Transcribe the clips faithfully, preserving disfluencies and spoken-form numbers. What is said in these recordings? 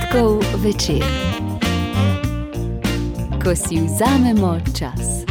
Petkov večer, ko si vzamemo čas.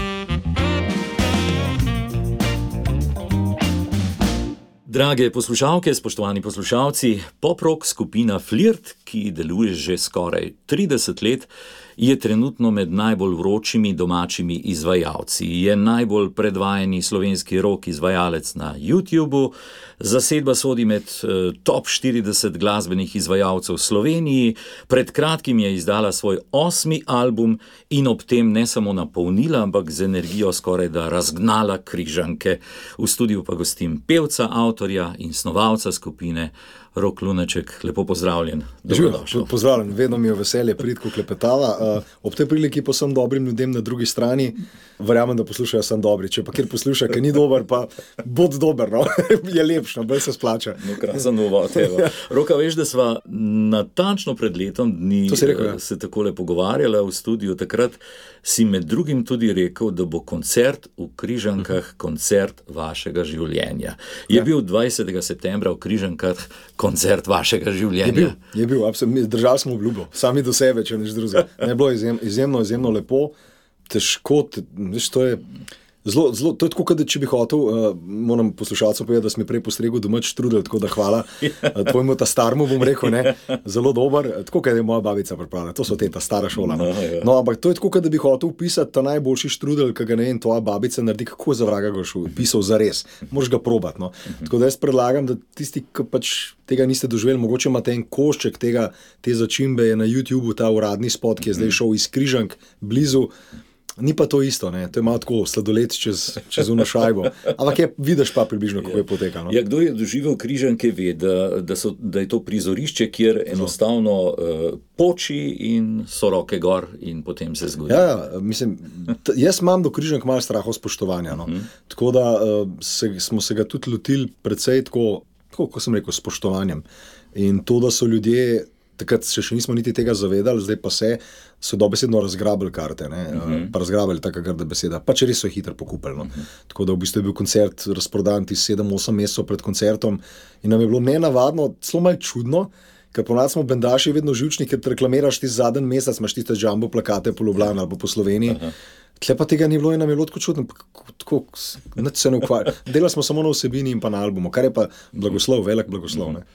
Drage poslušalke, spoštovani poslušalci, pop-rock skupina Flirt, ki deluje že skoraj trideset let, je trenutno med najbolj vročimi domačimi izvajalci. Je najbolj predvajani slovenski rock izvajalec na YouTubu, zasedba sodi med eh, top štirideset glasbenih izvajalcev v Sloveniji, pred kratkim je izdala svoj osmi album in ob tem ne samo napolnila, ampak z energijo skoraj da razgnala Križanke. V studiu pa gostim pevca, avtorja in snovalca skupine Rok Luneček. Lepo pozdravljen. Živijo, pozdravljen, vedno mi je veselje priti, ko klepetava. Uh, ob tej priliki pa sem dobrim ljudem na drugi strani, verjamem, da poslušajo sem dobri. Če pa kjer posluša, ker ni dober, pa bod dober, no? Je lepšno, bolj se splača. No, krasen uvod, evo. Roka, veš, da sva natančno pred letom dni rekel, ja. se takole pogovarjala v studiu, takrat si med drugim tudi rekel, da bo koncert v Križankah uh-huh. koncert vašega življenja. Je ja. bil dvajsetega septembra v Križankah koncert vašega življenja? Je bil, je bil, absolutno. Držali smo obljubo, sami do sebe, če nič drugega. Ne bilo izjem, izjemno, izjemno lepo, težko, te, veš, to je zelo, zelo, to je tako, da če bi hotel, uh, moram poslušalcem povedati, da si mi prej postregel domač štrudel, tako da hvala uh, tvojemu ta starmu, bom rekel, ne, zelo dober, tako, kaj je moja babica pripravila, to so te, ta stara šola. No, no ampak to je tako, da bi hotel pisati ta najboljši štrudel, ki ga ne vem, tvoja babica naredi, kako za vraga ga šel, pisal za res, moraš ga probati, no. Tako da jaz predlagam, da tisti, ki pač tega niste doživeli, mogoče imate en košček tega, te začimbe, je na YouTubeu ta uradni spot, ki je zdaj šel iz Križank blizu. Ni pa to isto, ne? To je malo tako sladoled čez, čez uno šajbo. Ampak je, vidiš pa približno, kako je potekalo. Ja, kdo je doživel Križanke, ve, da, da, so, da je to prizorišče, kjer enostavno uh, poči in so roke gor in potem se zgodi. Ja, mislim, t- jaz imam do Križank malo straho spoštovanja. No? Uh-huh. Tako da uh, se, smo se ga tudi lotili predvsej tako, tako, kot sem rekel, spoštovanjem. In to, da so ljudje, takrat se še nismo niti tega zavedali, zdaj pa se, so dobesedno razgrabili karte, ne, uh-huh. pa razgrabili taka grda beseda, pa če res so hitro pokupili. No. Uh-huh. Tako da v bistvu je bil koncert razprodan ti sedem osem mesecev pred koncertom in nam je bilo nenavadno, celo malo čudno, ker ponad smo bendaši vedno živčni, ker te reklamiraš ti zadnji mesec, imaš tiste jumbo plakate po Ljubljani ali po Sloveniji. Uh-huh. Tle pa tega ni bilo in nam je bilo tako čudno, tako, nič se ne ukvarja. Delali smo samo na vsebini in pa na albumu, kar je pa blagoslov, velik blagoslov. Ne.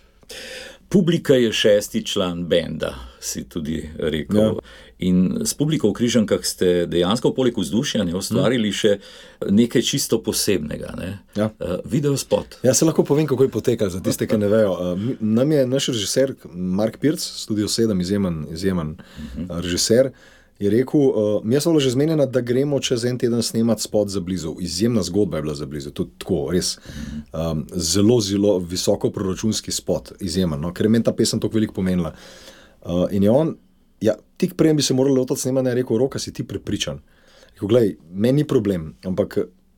Publika je šesti član benda, si tudi rekel. Ja. In s publiko v Križankah ste dejansko poleg vzdušja ustvarili mm. še nekaj čisto posebnega. Ne? Ja. Uh, video spot. Ja, se lahko povem, kako je potekal, za tiste, ki ne vejo. Uh, nam je naš režiser, Mark Pirc, Studio sedem, izjemen, izjemen mm-hmm. uh, režiser, je rekel, uh, mi smo že zmenjeni, da gremo čez en teden snemati spot za blizu. Izjemna zgodba je bila za blizu, tudi tako, res. Um, zelo, zelo visoko proračunski spot, izjemen, no? Ker je meni ta pesem toliko veliko pomenila. Uh, in je on, ja, tik prej bi se morali lotiti snemanja, je rekel, Roka, si ti prepričan. Rekel, glej, meni ni problem, ampak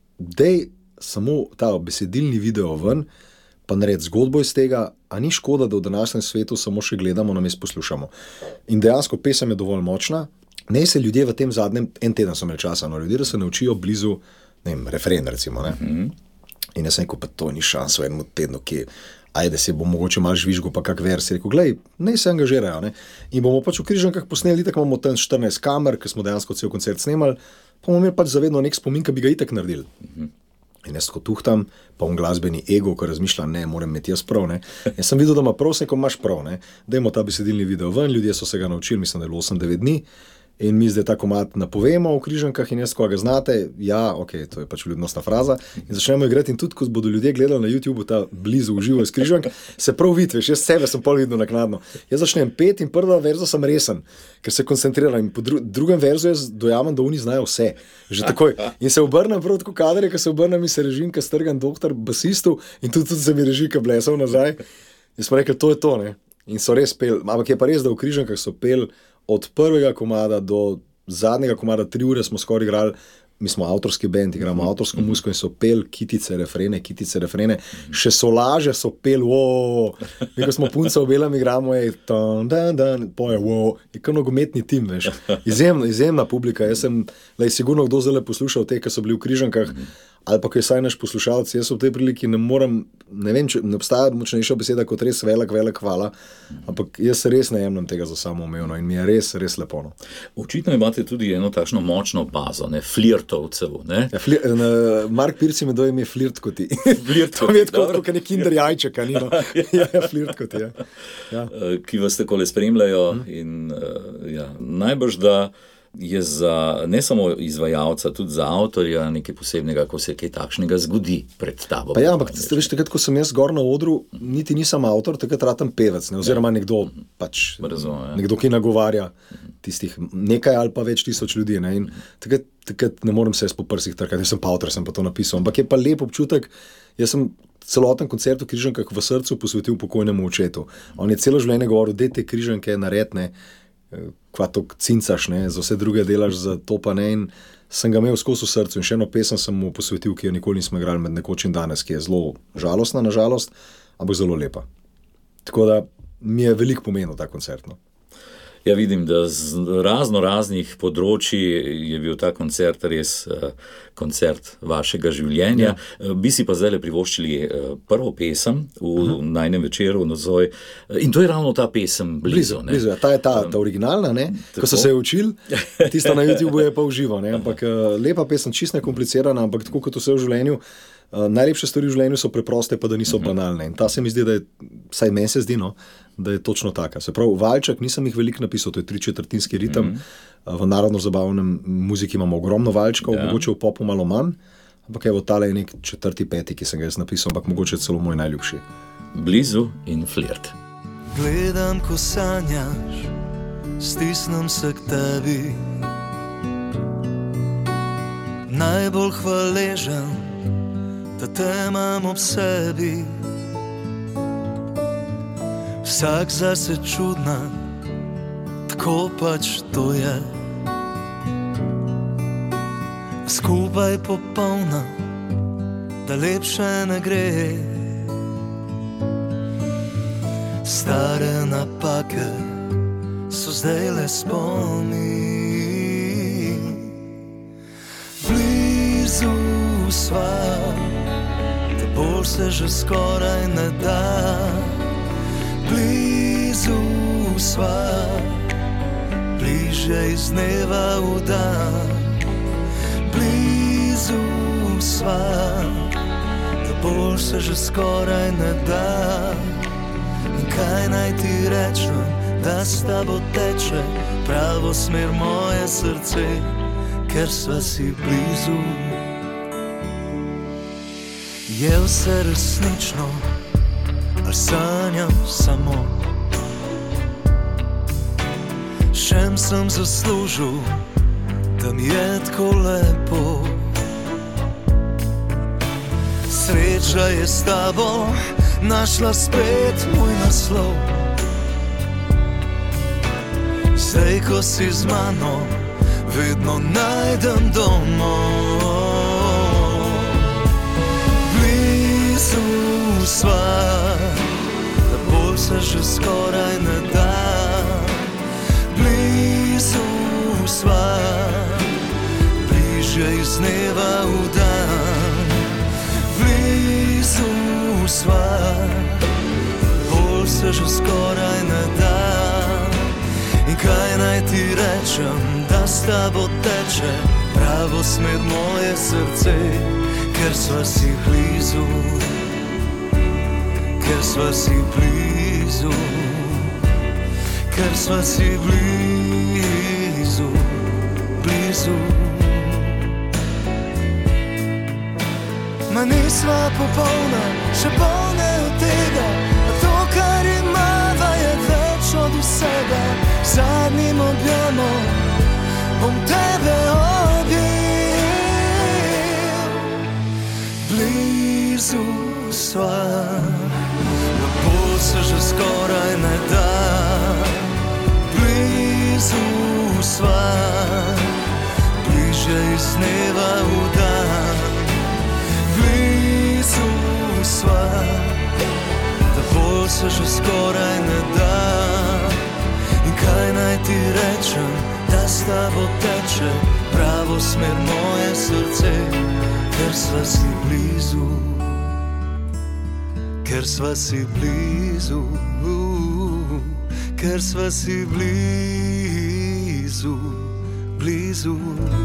dej samo ta besedilni video ven, pa naredi zgodbo iz tega, a ni škoda, da v današnjem svetu samo še gledamo, namesto poslušamo. In dejansko pesem je dovolj močna. Ne se ljudje v tem zadnjem, en teden so imeli časa, no, ljudje, da se naučijo blizu, ne vem, refren recimo, ne. Mm-hmm. In jaz sem rekel, pa to ni šans v enem tednu, ki, ajde se bo mogoče malo žvižgo, pa kak vers, rekel, glej, ne se angažirajo, ne. In bomo pač v Križankah posneli, tako imamo tam štirinajst kamer, ker smo dejansko cel koncert snemali, pa bomo imeli pač zavedno nek spomin, ki bi ga itak naredili. Mm-hmm. In jaz tako tuhtam, pa on glasbeni ego, ko razmišlja, ne, moram imeti jaz prav, ne. Jaz sem videl, da ima prav, sem rekel, imaš prav, ne. Dajmo ta besedilni video ven, ljudje so se ga naučili, mislim, da je bilo osem devet dni. In mi zdaj ta komad napovemo v Križankah in jaz, ko ga znate, ja, ok, to je pač ljudnostna fraza, in začnemo igrati in tudi, ko bodo ljudje gledali na YouTubeu ta blizu uživo iz Križank, se prav vidi, veš, jaz sebe sem pol videl naknadno. Jaz začnem pet in prva verzo sem resen, ker se koncentriram in po dru- drugem verzu jaz dojamem, da oni znajo vse, že takoj. In se obrnem prav tako kadre, ko se obrnem in se režim, ko strgam doktor basistu in tudi, tudi se mi reži, ko blesal nazaj. In smo rekli, to je to, ne. In so res pel, ampak je pa res, da v Križankah so pel od prvega komada do zadnjega komada, tri ure smo skoraj igrali, mi smo avtorski band, igramo mm-hmm. avtorsko muziko in so pel kitice, refrene, kitice, refrene, mm-hmm. še solaže so pel, wow, mi ko smo punca v belem igramo, je tan, dan, dan, poje, wow, je kar nogometni tim, veš, izjemna, izjemna publika, jaz sem, lej, sigurno kdo zdaj poslušal te, ki so bili v Križankah, mm-hmm. ali pa kaj saj naš poslušalec, jaz v tej priliki ne morem, ne vem, če ne obstaja močnejša beseda kot res velik, velik hvala, ampak jaz res ne jemljem tega za samoumevno in mi je res, res lepo. No. Očitno imate tudi eno takšno močno bazo, ne, flirtovcev, ne? Ja, flir, na, Mark Pirc mi dojem je flirt kot ti. Flirt kot ti, dobro. Kot je kinder jajček, ni no. Ja, ja, flirt kot ti, ja. Ja. Ki vas takole spremljajo hmm. in ja, najbrž da je za ne samo izvajalca, tudi za avtorja nekaj posebnega, ko se kaj takšnega zgodi pred tabo. Pa ja, ampak veš, takrat, ko sem jaz gor na odru, niti nisem avtor, takrat ratam pevec, ne, oziroma nekdo, pač, Razumem, ja. nekdo, ki nagovarja tistih nekaj ali pa več tisoč ljudi. Ne, in takrat, takrat ne morem se jaz po prsih trkati, jaz sem pa avtor, sem pa to napisal, ampak je pa lep občutek, jaz sem celoten koncert v Križankah v srcu posvetil pokojnemu očetu. On je celo življenje govoril, dej te križanke naredne, kva to cincaš, ne, za vse druge delaš, za to pa ne, in sem ga imel skozi v srcu in še eno pesem sem mu posvetil, ki jo nikoli nismo igrali med nekoč in danes, ki je zelo žalostna, nažalost, ampak zelo lepa. Tako da mi je veliko pomenil ta koncert. No. Ja, vidim, da z razno raznih področji je bil ta koncert res uh, koncert vašega življenja. Ja. Uh, bi si pa zdaj privoščili uh, prvo pesem v uh-huh. najnem večeru nocoj. Uh, in to je ravno ta pesem Blizu. Blizu, blizu ja. Ta je ta, ta originalna, ne? Ko so se je učil, tista na YouTube je pa uživo. Ne? Ampak uh, lepa pesem, čist nekomplicirana, ampak tako kot vse v življenju, Uh, najlepše stvari v življenju so preproste, pa da niso uh-huh. banalne. In ta se mi zdi, da je, vsaj meni se zdi, no, da je točno taka. Se pravi, valček nisem jih veliko napisal, to je tričetrtinski ritem. Uh-huh. V narodno-zabavnem muziki imamo ogromno valčkov, ja. Mogoče v popu malo manj, ampak evo, tale je nek četrti, peti, ki sem ga jaz napisal, ampak mogoče celo moj najljubši. Blizu in flirt. Gledam, ko sanjaš, stisnem se k tebi, najbolj hvaležen, da te imam ob sebi. Vsak zase čudna, tako pač to je. Skupaj popolna, da lepše ne gre. Stare napake so zdaj le spomin. Blizu sva, bolj se že skoraj ne da. Blizu sva, bliže iz dneva v dan. Blizu sva, da bolj se že skoraj ne da. In kaj naj ti rečem, da s tabo teče pravo smer moje srce, ker sva si blizu. Je vse resnično, ali sanjam samo? Šem sem zaslužil, da mi je tako lepo. Sreča je s tabo našla spet moj naslov. Zdaj, ko si z mano, vedno najdem domov. Sva, da bolj se že skoraj ne da. Blizu sva, bliže iz dneva v dan. Blizu sva, bolj se že skoraj ne da. In kaj naj ti rečem, da s tabo teče pravo smer moje srce, ker sva si blizu. Ker sva si blizu, ker sva si blizu, blizu. Ma nisva popolna, še polne od tega, a to, kar imava, je več od vsega. Zadnjim objemom bom tebe objel. Blizu sva, se že skoraj ne da. Blizu sva, bliže iz dneva v dan. Blizu sva, da bolj se že skoraj ne da. In kaj naj ti rečem, da s tabo teče pravo smer moje srce, ker sva si blizu, ker sva si blizu, ker sva si blizu, blizu,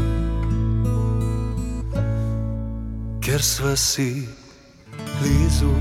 ker sva si blizu.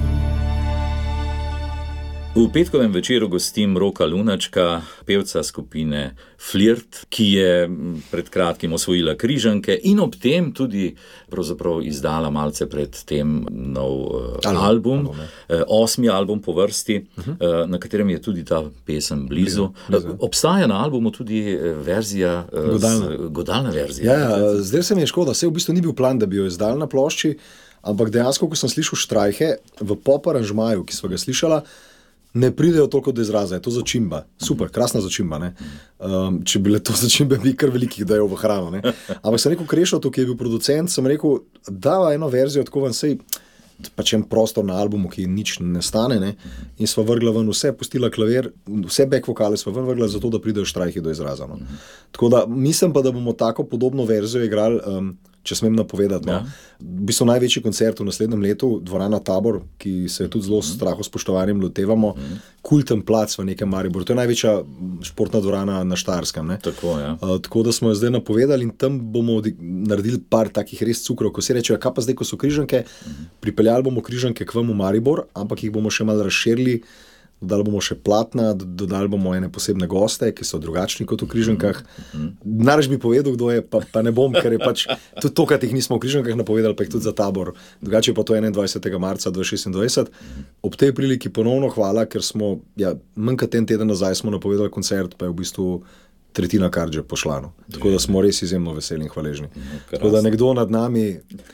V petkovem večeru gostim Roka Lunačka, pevca skupine Flirt, ki je pred kratkim osvojila križanke in ob tem tudi pravzaprav izdala malce pred tem nov uh, album, album uh, osmi album po vrsti, uh-huh. uh, na katerem je tudi ta pesem Blizu. Blizu. Uh, obstaja na albumu tudi verzija, uh, godalna. Z, godalna verzija. Ja, ja, zdaj se mi je škoda, saj v bistvu ni bil plan, da bi jo izdal na plošči, ampak dejansko, ko sem slišal štrajhe v pop aranžmaju, ki sva ga slišala, ne pridejo toliko do izraza, je to začimba. Super, krasna začimba. Ne? Um, če bile to začimbe, bi kar velikih dajal v hrano. Ne? Ampak sem rekel Krešotu, ki je bil producent, sem rekel, dava eno verzijo, tako vam sej, pač en prostor na albumu, ki nič ne stane. Ne? In sva vrgla ven vse, pustila klavir, vse back vokale sva ven vrgla, zato da pridejo štrajhi do izraza. No? Tako da mislim pa, da bomo tako podobno verzijo igrali, um, če smem napovedati. No. Ja. V bistvu največji koncert v naslednjem letu, dvorana Tabor, ki se tudi zelo s strahospoštovanjem lotevamo, mm. kulten plac v nekem Mariboru. To je največja športna dvorana na Štajerskem. Ne? Tako, ja. uh, tako da smo jo zdaj napovedali in tam bomo naredili par takih res cukrov, ko si rečejo, kaj pa zdaj, ko so križanke, mm. pripeljali bomo križanke k vam v Maribor, ampak jih bomo še malo razširili, dodali bomo še platna, dodali bomo ene posebne goste, ki so drugačni kot v križankah. Mm-hmm. Nareč bi povedal, kdo je, pa, pa ne bom, ker je pač tudi to, kad jih nismo v križankah napovedali, pa jih tudi za Tabor. Drugače pa to enaindvajsetega marca dva tisoč šestindvajset. Mm-hmm. Ob tej priliki ponovno hvala, ker smo, ja, manj kot en teden nazaj smo napovedali koncert, pa je v bistvu tretjina kardže pošlano. Tako da smo res izjemno veseli in hvaležni. Mm-hmm. Tako da nekdo nad nami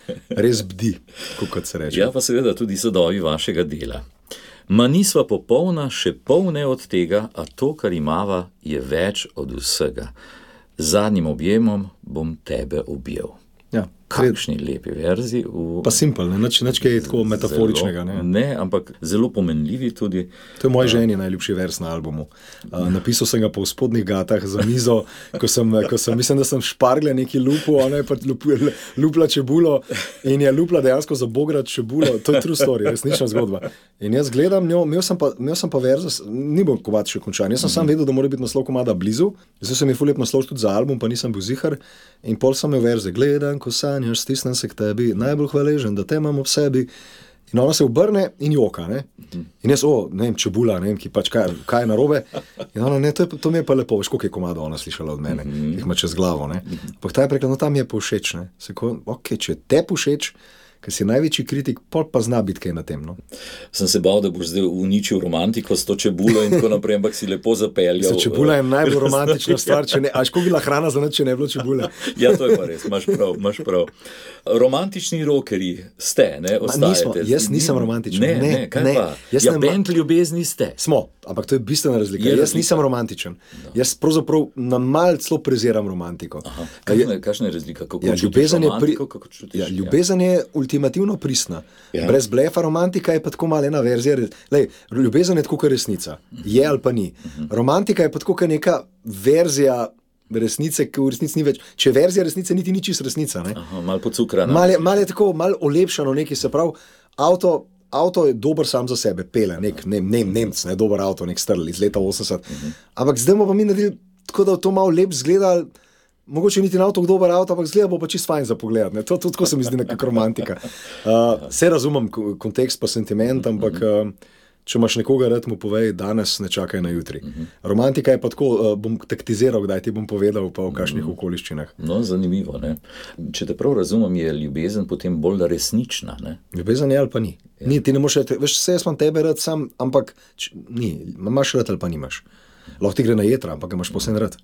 res bdi, kot se reče. Ja, pa seveda tudi sadovi vašega dela. Ma nisva popolna, še polne od tega, a to, kar imava, je več od vsega. Z zadnjim objemom bom tebe objel. Ja, kakšni lepi verzi. V... Pa simpel, ne, nič, nič kaj je tako metaforičnega. Zelo, ne? ne, ampak zelo pomenljivi tudi. To je moj ženi najljubši vers na albumu. Uh, napisal sem ga po spodnjih gatah za mizo, ko sem, ko sem mislim, da sem špargle neki lupu, ona je pa lupla, lupla čebulo in je lupla dejansko za bograt čebulo. To je true story, resnična zgodba. In jaz gledam njo, imel sem pa, imel sem pa verz, ni bom kovat še končan. Jaz sem sam vedel, da mora biti naslov komada Blizu. Zdaj sem je ful lep naslov tudi za album, pa nisem bil zihar. In pol sem imel verze, gledam, ko sanjaš, stisnem se k tebi, najbolj hvaležen, da te imam ob sebi. In ona se obrne in joka, ne. In jaz, o, ne vem, čebula, ne vem, ki pač kaj, kaj je narobe. In ona, ne, to, je, to mi je pa lepo, veš, koliko je komada ona slišala od mene, jih ima čez glavo, ne. Pa ta je prekla, no, tam mi je pa všeč, ne. Se ko, ok, če je te všeč, ker si največji kritik, pol pa zna biti kaj na tem. No. Sem se bal, da boš zdaj uničil romantiko s to čebulo in tako naprej, ampak si lepo zapeljal. Za čebula je najbolj romantična stvar, če ne, a ško bila hrana za nič, če ne bilo čebule. Ja, to je pa res, imaš prav, imaš prav. Romantični rokerji ste, ne, ostajate. Nismo, jaz nisem romantičen. Ne, ne, kaj ne, pa? Ja, bend ljubezni ste. Smo, ampak to je bistvena razlika. Je jaz razlika. Nisem romantičen. No. Jaz pravzaprav na mal celo preziram romantiko. Aha, kakšna, kakšna je razlika? Kako ja, čutiš romantiko? Pri... Kako čutiš? Ja, ljubezen je ultimativno pristna. Ja. Brez blefa, romantika je pa tako malo ena verzija. Lej, ljubezen je tako kot resnica. Je ali pa ni. Romantika je pa tako kot neka verzija resnice, ki v resnici ni več. Če verzija resnice niti ni čisto resnica. Ne? Aha, malo pocukrana. Malo je, mal je tako, malo olepšano nekaj, se pravi, avto, avto je dober sam za sebe, pele, nek ne, ne, Nemc, ne, dober avto, nek strl iz leta osemdeset. Uh-huh. Ampak zdaj bomo pa mi naredili tako, da to malo lep zgleda, mogoče niti na avto dober avto, ampak zgleda bo pa čisto fajn za pogled. Ne? To tudi tako se mi zdi nekako romantika. Uh, vse razumem, kontekst pa sentiment, ampak uh, če imaš nekoga rad, mu povej, danes ne čakaj na jutri. Uh-huh. Romantika je pa tako, uh, bom taktiziral, kdaj ti bom povedal, pa v kakšnih uh-huh. okoliščinah. No, zanimivo, ne. Če te prav razumem, je ljubezen potem bolj resnična, ne? Ljubezen je ali pa ni. Ja. Ni, ti ne moš reči, veš, vse jaz imam tebe rad sam, ampak č, ni, imaš rad ali pa nimaš. Lahko ti gre na jetra, ampak ga imaš posebno rad.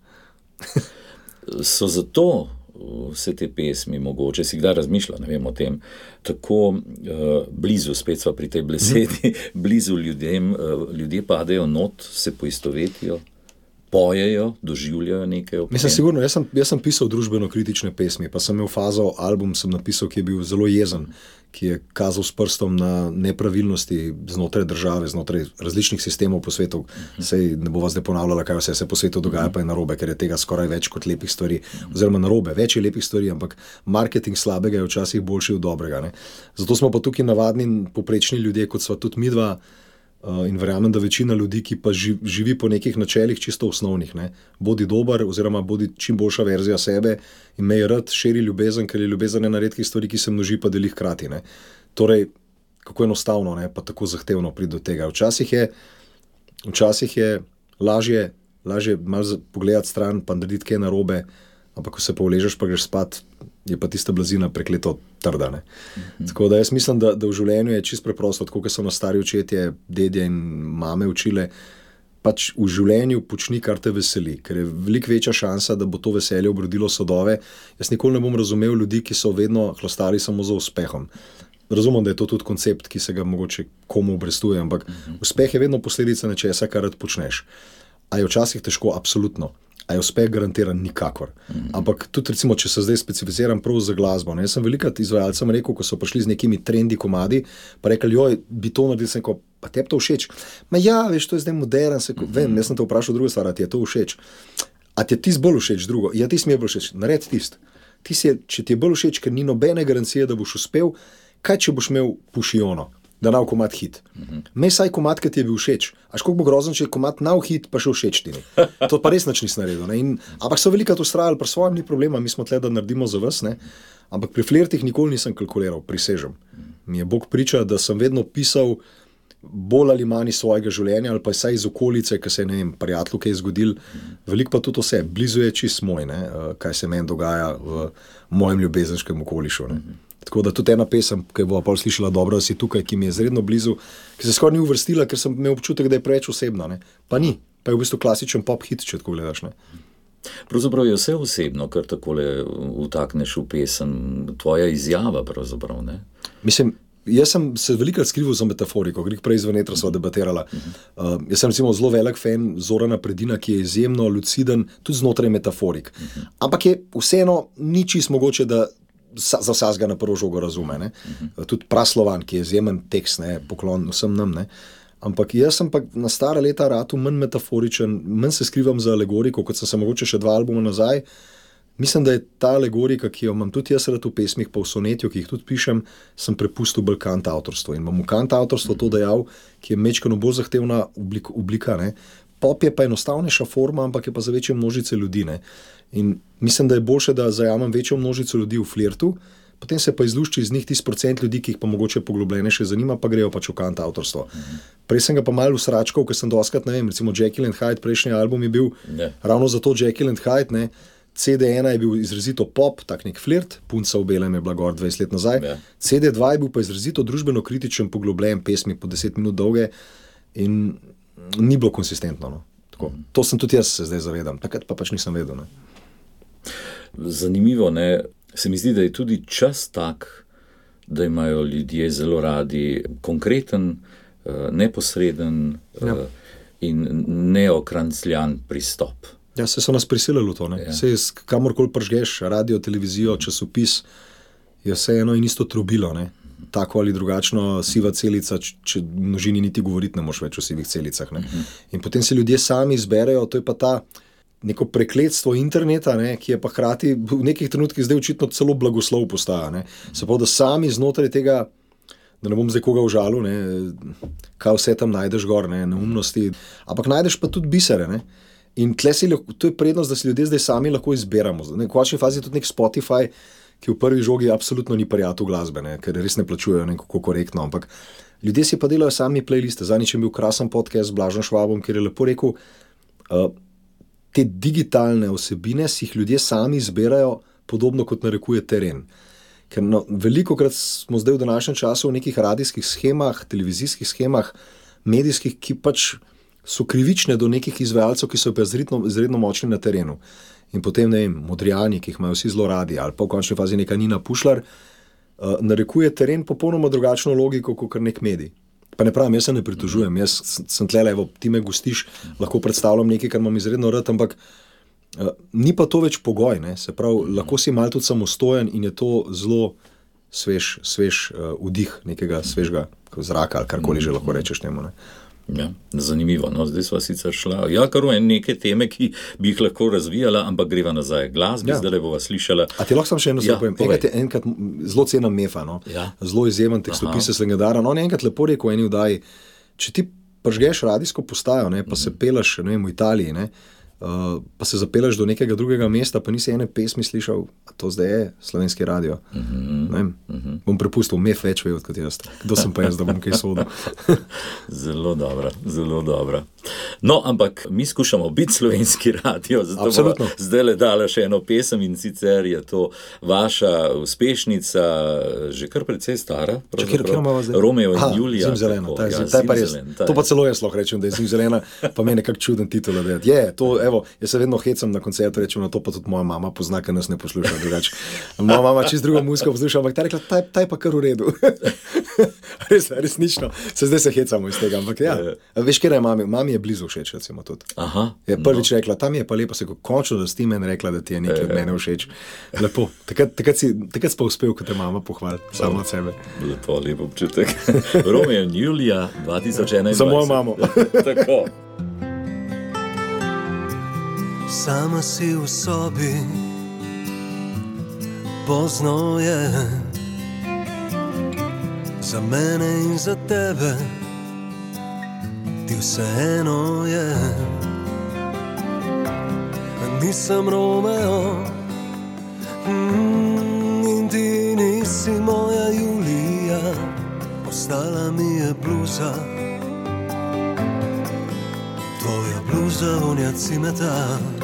So zato vse te pesmi, mogoče si kdaj razmišlja, ne vem o tem, tako uh, blizu, spet sva pri tej besedi, blizu ljudem, uh, ljudje padejo not, se poistovetijo. pojejo, doživljajo nekaj. Mislim, sigurno, jaz sem, jaz sem pisal družbeno kritične pesmi, pa sem imel fazo, album sem napisal, ki je bil zelo jezen, ki je kazal s prstom na nepravilnosti znotraj države, znotraj različnih sistemov po svetu. Sej ne bova zdaj ponavljala, kaj vse se po svetu dogaja, pa je narobe, ker je tega skoraj več kot lepih stvari. Oziroma narobe, več je lepih stvari, ampak marketing slabega je včasih boljši od dobrega. Ne? Zato smo pa tukaj navadni poprečni ljudje, kot sva tudi midva, uh, in verjamem, da večina ljudi, ki pa živi po nekih načelih čisto osnovnih. Ne? Bodi dober, oziroma bodi čim boljša verzija sebe, imej rad, širi ljubezen, ker je ljubezen ena redkih stvari, ki se množi, pa deli hkrati. Ne? Torej, kako enostavno, ne? Pa tako zahtevno priti do tega. Včasih je, včasih je lažje, lažje malo pogledati stran, pa narediti kaj narobe, ampak ko se pa uležeš, pa greš spat, je pa tista blazina prekleto trda. Ne? Mm-hmm. Tako da jaz mislim, da, da v življenju je čisto preprosto, tako kot so nas stari očetje, dedje in mame učile, pač v življenju počni, kar te veseli, ker je veliko večja šansa, da bo to veselje obrodilo sadove. Jaz nikoli ne bom razumel ljudi, ki so vedno hlastali samo za uspehom. Razumem, da je to tudi koncept, ki se ga mogoče komu obrestuje, ampak mm-hmm. uspeh je vedno posledica nečesa, kar rad počneš. A je včasih težko? Absolutno. A je uspeh garantiran? Nikakor. Mm-hmm. Ampak tudi recimo, če se zdaj specificiram prav za glasbo, ne, jaz sem velikrat izvajalcem rekel, ko so prišli z nekimi trendi komadi, pa rekli, joj, bi to naredil, sem rekel, pa tebi to všeč? Ma ja, veš, to je zdaj modern, se, mm-hmm. vem, jaz sem te vprašal drugo stvar, a ti je to všeč? A ti je tis bolj všeč drugo? Ja, tis mi je bolj všeč, nared tist. Tis je, če ti je bolj všeč, ker ni nobene garancije, da boš uspel, kaj če boš imel pušijono, da nav komad hit. Mm-hmm. Mej saj komad, ki ti je bil všeč. Až koliko bo grozen, če je komad nav hit, pa še všeč ti ni. To pa res nič nisi naredil. Ne? In, ampak so velikrat ustrajali, pri svojem ni problema, mi smo tle, da naredimo za vas, ne? Ampak pri flirtih nikoli nisem kalkuliral, prisežem. Mi je Bog priča, da sem vedno pisal bolj ali manj svojega življenja, ali pa saj iz okolice, ki se je, ne vem, prijatelju kaj zgodil. Veliko pa tudi vse, blizu je čist moj, ne? Kaj se meni dogaja v mojem ljubezenskem okolišu. Ne? Tako da tudi ena pesem, ki bo pa slišala dobro, da si tukaj, ki mi je izredno blizu, ki se skoraj ni uvrstila, ker sem imel občutek, da je preveč osebna. Ne? Pa ni, pa je v bistvu klasičen pop hit, če tako gledaš. Ne? Pravzaprav je vse osebno, kar takole vtakneš v pesem, tvoja izjava pravzaprav, ne? Mislim, jaz sem se velikrat skrival za metaforiko, ker jih prej izvenetra sva debatirala. Uh, jaz sem recimo zelo velik fan Zorana Predina, ki je izjemno luciden, tudi znotraj metaforik. Ampak je vseeno ni čisto mogoče, da za vsega na prvo žogo razume. Ne? Uh-huh. Tudi Praslovan, ki je izjemen tekst, ne? Poklon vsem nam. Ne? Ampak jaz sem pa na stara leta ratu manj metaforičen, manj se skrivam za alegoriko, kot sem se mogoče še dva albuma nazaj. Mislim, da je ta alegorika, ki jo imam tudi jaz rad v pesmih, pa v sonetju, ki jih tudi pišem, sem prepustil bolj kantavtorstvo. In imam v kantavtorstvo to dejal, ki je mečkano bolj zahtevna oblik, oblika. Ne? Pop je pa enostavnejša forma, ampak je pa za večje množice ljudi. Ne? In mislim, da je boljše, da zajamem večjo množico ljudi v flirtu, potem se pa izlušči iz njih tisti procent ljudi, ki jih pa mogoče poglobljene še zanima, pa grejo pač v kantavtorstvo. Mm-hmm. Prej sem ga pa malo usračkal, ker sem doskrat, ne vem, recimo Jekyll and Hyde, prejšnji album je bil ne. Ravno zato Jekyll and Hyde, ne, C D ena je bil izrazito pop, tak nek flirt, Punca v belem je bila gor dvajset let nazaj, ne. C D dva je bil pa izrazito družbeno kritičen, poglobljen pesmi po deset minut dolge in ni bilo konsistentno. No. Tako. Mm-hmm. To sem tudi jaz se zdaj zavedam, takrat pa pač nisem vedel. Ne. Zanimivo, ne? Se mi zdi, da je tudi čas tak, da imajo ljudje zelo radi konkreten, neposreden ja. in neokrancljan pristop. Ja, se so nas prisilili v to. Ja. Se kamorkoli pržgeš, radio, televizijo, časopis, je vse eno in isto trobilo. Ne? Tako ali drugačno siva celica, če v množini niti govoriti ne moš več o sivih celicah. Ne? Uh-huh. In potem se ljudje sami izberejo, to je pa ta neko prekletstvo interneta, ne, ki je pa hkrati v nekih trenutkih zdaj očitno celo blagoslov postaja. Ne. Se pa, da sami znotraj tega, da ne bom zdaj koga užalil, ne, kaj vse tam najdeš gor, ne, neumnosti, ampak najdeš pa tudi bisere. Ne. In tle si, to je prednost, da si ljudje zdaj sami lahko izberamo. Ne, v končni fazi je tudi nek Spotify, ki v prvi žogi absolutno ni prijatelj glasbe, ne, ker res ne plačujejo nekako korektno, ampak ljudje si pa delajo sami playliste. Zadnjič je bil krasen podcast z Blažom Švabom, kjer je lepo rekel, uh, te digitalne osebine si jih ljudje sami izberajo, podobno kot narekuje teren. Ker no, velikokrat smo zdaj v današnjem času v nekih radijskih schemah, televizijskih schemah, medijskih, ki pač so krivične do nekih izvajalcev, ki so pa izredno, izredno močni na terenu. In potem, ne vem, Modrijani, ki jih imajo vsi zelo radi, ali pa v končni fazi neka Nina Pušlar, uh, narekuje teren popolnoma drugačno logiko kot nek medij. Pa ne pravim, jaz se ne pritožujem, jaz sem tlele, evo, ti me gostiš, lahko predstavljam nekaj, kar imam izredno rad, ampak uh, ni pa to več pogoj, ne? Se pravi, lahko si malo tudi samostojen in je to zelo svež, svež uh, vdih nekega svežega zraka ali karkoli že lahko rečeš temu, ne? Ja, zanimivo, no, zdaj sva sicer šla, ja, kar v neke teme, ki bi jih lahko razvijala, ampak greva nazaj glasbi, ja. Zdaj bova slišala. A ti lahko sam še eno ja, povem, enkrat, enkrat zelo cenim Mefa, no? Ja. Zelo izjemen tekstopisec legendaren, on je enkrat lepo rekel eni vdaji, če ti prižgeš radijsko postajo, ne, pa mm-hmm. se pelaš, ne vem, v Italiji, ne, uh, pa se zapelaš do nekega drugega mesta, pa nisi ene pesmi slišal, a to zdaj je slovenski radio. Mm-hmm. Ne vem, mm-hmm. bom prepustil, Mef več ve, odkot jaz. Kdo sem pa jaz, da bom kaj sodil? Zelo dobra, zelo dobra. No, ampak mi skušamo biti slovenski radio, zato bomo zdaj le dala še eno pesem in sicer je to vaša uspešnica, že kar precej stara. Čakaj, kjer imamo zdaj? Romeo in Julija. Zimzelena, ta je, ja, ta je pa res. Ta to pa celo jaz lahko rečem, da je Zimzelena, pa me je nekak čuden titul. Je, to, evo, jaz se vedno hecam na koncertu, rečem, na to pa tudi moja mama pozna, ker nas ne posluša drugače. Moja mama čist drugo muziko posluša, ampak ta je rekla, ta, ta je pa kar v redu. Res, resnično. Se zdaj se hecamo iz tega, ampak ja. Veš, kjer je mami? Mami je blizu všeč, recimo tudi. Aha, je prvič no. rekla, tam je pa lepo, se končno, da si ti meni rekla, da ti je nekaj od mene všeč. Lepo. Takrat, takrat si takrat si pa uspel, ko te mama pohvali, samo od sebe. Lepo, lepo občutek. Romeo in Julija, dva tisoč enaindvajset. Za mojo mamo. Tako. Sama si v sobi, pozno je, za mene in za tebe, ti vseeno je. Nisem Romeo mm, in ti nisi moja Julija, ostala mi je bluza, tvoja bluza vonja cimeta.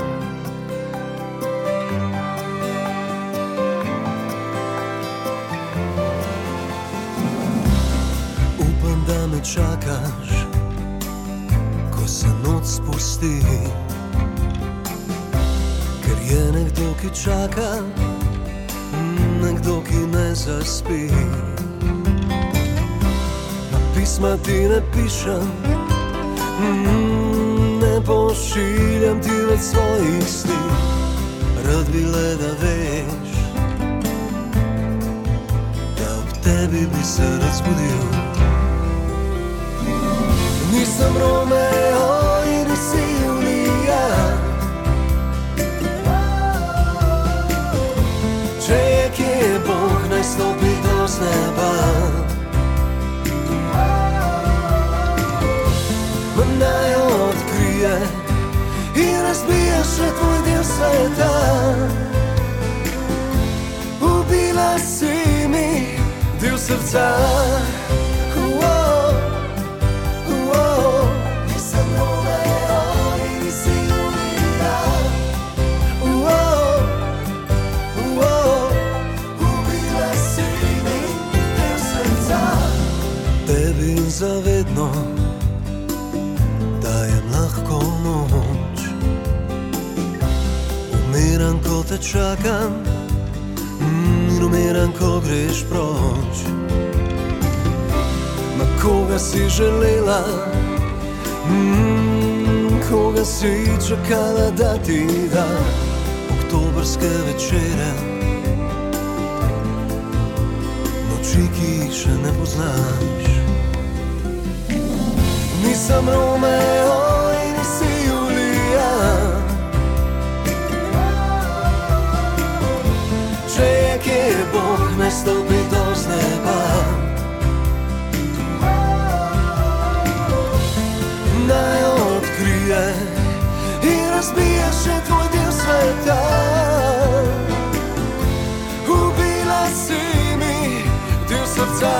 Upam, da me čakaš, ko se noč spusti, ker je nekdo, ki čaka, nekdo, ki ne zaspi. Na pisma ti ne pišem, ne pošiljam ti več svojih slik, rad bi le, da veš, da ob tebi bi se razbudil. Nisem Romeo in nisi Julija, če je kje Bog, naj stopi do z neba. Naj odkrije in razbije še tvoj del sveta. Ubila si mi del srca. Uo, uo. Nisem Romeo in nisi Julija. Uo, uo. Ubila si mi del srca. Tebi zavedno dajem lahko noč, umiram, ko te čakam, in umiram, ko greš proč. Ma koga si želela, mm, koga si čakala, da ti da oktobrske večere, noči, ki jih še ne poznaš. Nisem Romeo in nisi Julija, če je kje Bog, naj stopi do z neba. Naj odkrije in razbije še tvoj del sveta. Ubila si mi del srca.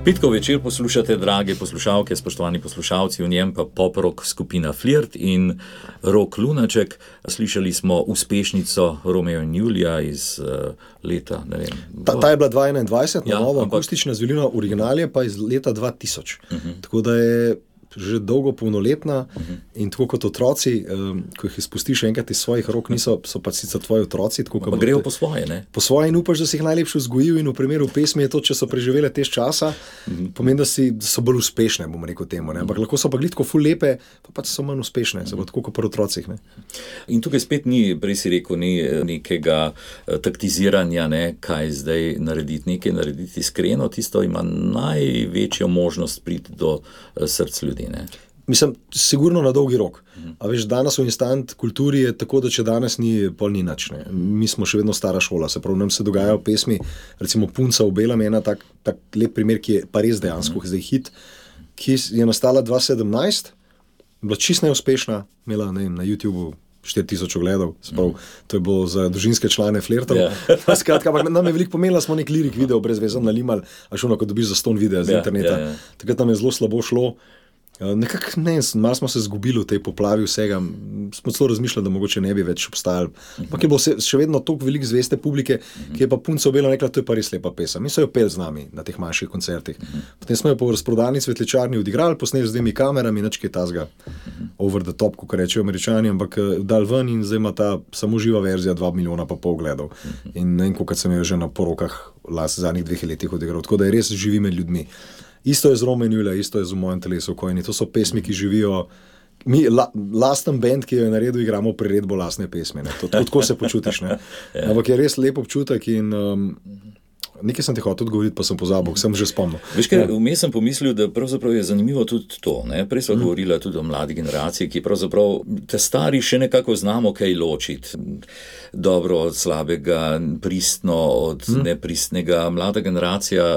Petkov večer poslušate, drage poslušalke, spoštovani poslušalci, v njem pa pop-rock skupina Flirt in Rok Lunaček. Slišali smo uspešnico Romeo in Julija iz uh, leta, ne vem. Ta, ta je bila dva tisoč enaindvajset, ja, na novo, ampak... akustična zvelina, original je pa iz leta dva tisoč. Uh-huh. Tako da je že dolgo polnoletna uh-huh. in tako kot otroci, um, ko jih izpustiš enkrat iz svojih rok, niso, so pa sicer tvoji otroci. Tako, pa grejo po svoje, ne? Po svoje in upaš, da si jih najlepše vzgojil, in v primeru pesmi je to, če so preživele te časa, uh-huh. pomeni, da, si, da so bolj uspešne, bom rekel temu. Ne? Ampak uh-huh. lahko so pa glitko ful lepe, pa pač so manj uspešne, uh-huh. so pa tako kot pri otrocih. Ne? In tukaj spet ni, prej si rekel, ni nekega taktiziranja, ne? Kaj zdaj narediti, nekaj narediti iskreno, tisto ima največjo možnost priti do src ljudi. Ne? Mislim, sigurno na dolgi rok. A veš, danes v instant kulturi je tako, da če danes ni, pol ni nič. Ne. Mi smo še vedno stara šola, se pravi, nam se dogajajo pesmi, recimo Punca v belem je ena tak, tak lep primer, ki je pa res dejansko zdaj hit, ki je nastala dva tisoč sedemnajst, bila čist neuspešna, imela ne, na YouTubeu štiri tisoč ogledov, sprav, to je bilo za družinske člane Flirtov. Yeah. Skratka, nam je veliko pomenila, smo nek lirik video brez vezan nalimali, a šuno, ko dobiš za ston videa z yeah, interneta. Yeah, yeah. Takrat nam je zelo slabo šlo. Nekako ne, malo smo se zgubili v tej poplavi vsega, smo celo razmišljali, da mogoče ne bi več obstajali. Ampak je bilo se, še vedno toliko veliko zveste publike, ki je pa Punca v belem rekla, to je pa res lepa pesem. Mi so jo peli z nami na teh manjših koncertih. Potem smo jo po razprodani svetličarni odigrali, posneli z dvemi kamerami, nič kaj tazga over the top, kot rečejo Američani, ampak dal ven in zdaj ima ta samo živa verzija dva milijona pa pol gledov. In ne vem, koliko sem jo že na porokah las zadnjih dveh letih odigral. Tako da je res živi med ljudmi. Isto je z Romeo in Julija, isto je z V mojem telesu Kojni. To so pesmi, ki živijo. Mi, la, lasten band, ki jo je naredil, igramo priredbo lastne pesmi. Ne. To, tako se počutiš. Ne. Ampak je res lep občutek in um, nekaj sem te hotel odgovoriti, pa sem pozabil, sem že spomnil. Veš kaj, vmes sem pomislil, da pravzaprav je zanimivo tudi to. Ne. Prej sva mm. govorila tudi o mladi generaciji, ki pravzaprav te stari še nekako znamo kaj ločiti. Dobro od slabega, pristno od mm. nepristnega. Mlada generacija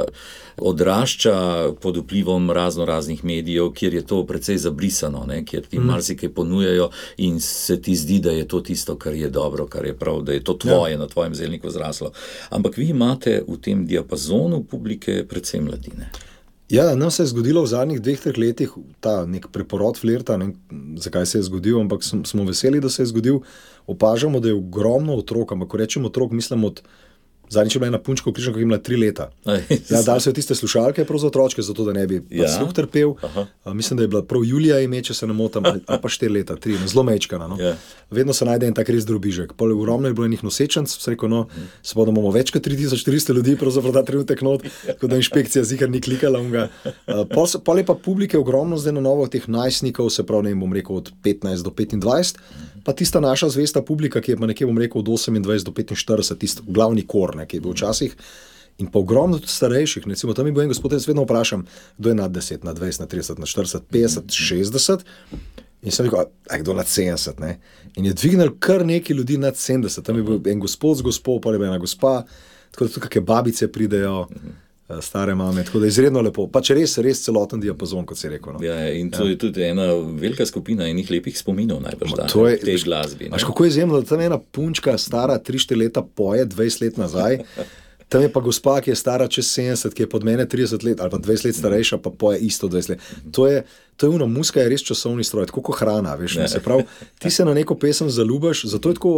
odrašča pod vplivom razno raznih medijev, kjer je to precej zabrisano, ne? Kjer ti mm. marsikaj ponujajo in se ti zdi, da je to tisto, kar je dobro, kar je prav, da je to tvoje, ja. Na tvojem zelniku zraslo. Ampak vi imate v tem diapazonu publike predvsem mladine. Ja, nam se je zgodilo v zadnjih dveh, treh letih ta nek preporod Flirta, ne zakaj se je zgodil, ampak smo veseli, da se je zgodil. Opažamo, da je ogromno otrok, ampak ko rečem otrok, mislim od zadnjič je bila ena punčka v Križankah, ki je imela tri leta. Ja, dali so jo tiste slušalke prav za otročke, zato da ne bi ja. sluh trpel. A, mislim, da je bila prav Julija ime, če se ne motam, ali pa štiri leta, tri, zelo mečkana. No. Ja. Vedno se najde en tak res drobižek. Pol ogromno je bilo enih nosečenc, se rekel, no, hmm. se pa da imamo več kot tri tisoč štiristo ljudi, pravzaprav ta trenutek not, tako da inšpekcija zihar ni klikala. A, pol, pol je pa publike ogromno zdaj na novo teh najstnikov, se prav ne bom rekel od petnajst do petindvajset, pa tista naša zvesta publika, ki je pa nekje bom rekel od osemindvajset do petinštirideset, tisti glavni kor, ki je bil včasih, in pa ogromno tudi starejših. Recimo, tam mi bo en gospod, jaz vedno vprašam, kdo je nad deset, nad dvajset, nad trideset, nad štirideset, petdeset, šestdeset, in sem rekel, a kdo nad sedemdeset, ne? In je dvignil kar nekaj ljudi nad sedemdeset, tam je bil en gospod z gospod, pa je bila ena gospa, tako da tudi kakšne babice pridejo, stare mame, tako da je izredno lepo. Pač res, res celoten diapazon, kot si rekel. No. Ja, in to ja. je tudi ena velika skupina enih lepih spominov najbrž da, je, v tej glasbi. Až kako je izjemno, da tam je ena punčka stara tri štiri leta poje, dvajset let nazaj, tam je pa gospa, ki je stara čez sedemdeset, ki je pod mene trideset let, ali pa dvajset let starejša, pa poje isto dvajset let. To je, to je uno, muska je res časovni stroj, tako kot hrana, veš, ne. Se pravi, ti se na neko pesem zaljubiš, zato je tako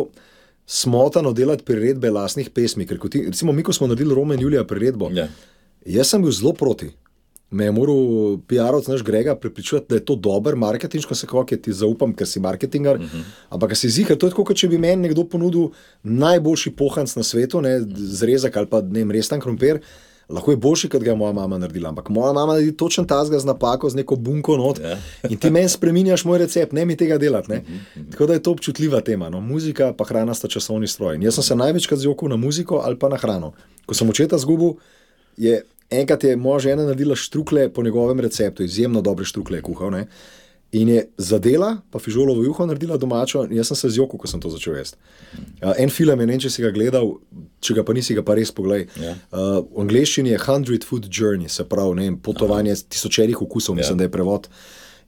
smotano delati priredbe lastnih pesmi, ker ti, recimo mi, ko smo naredili Romeo in Julija priredbo, ja. Jaz sem bil zelo proti. Me je moral P R-ovc naš Grega prepričati, da je to dober marketinško, se kako ti zaupam, ker si marketingar, uh-huh. ampak ker si zihar, to je tako, kot če bi meni nekdo ponudil najboljši pohanc na svetu, ne, zrezak ali pa ne, res tam krompir, lahko je boljši, kot ga je moja mama naredila, ampak moja mama naredi točen tazga z napako, z neko bunko not yeah. in ti meni spreminjaš moj recept, ne mi tega delati. Ne. Uh-huh. Tako da je to občutljiva tema. No. Muzika pa hrana sta časovni stroj. In jaz sem se največkrat zjokal na muziko ali pa na hrano. Ko sem očeta zgubil, je enkrat je moja žena naredila štrukle po njegovem receptu, izjemno dobre štrukle je kuhal, ne? In je zadela, pa fižolovo juho naredila domačo, in jaz sem se zjokal, ko sem to začel jesti. Uh, en film je, ne vem, če si ga gledal, če ga pa nisi, ga pa res poglej. Yeah. Uh, v angleščini je Hundred Food Journey, se pravi, ne vem, potovanje tisočerih okusov, mislim, yeah. da je prevod.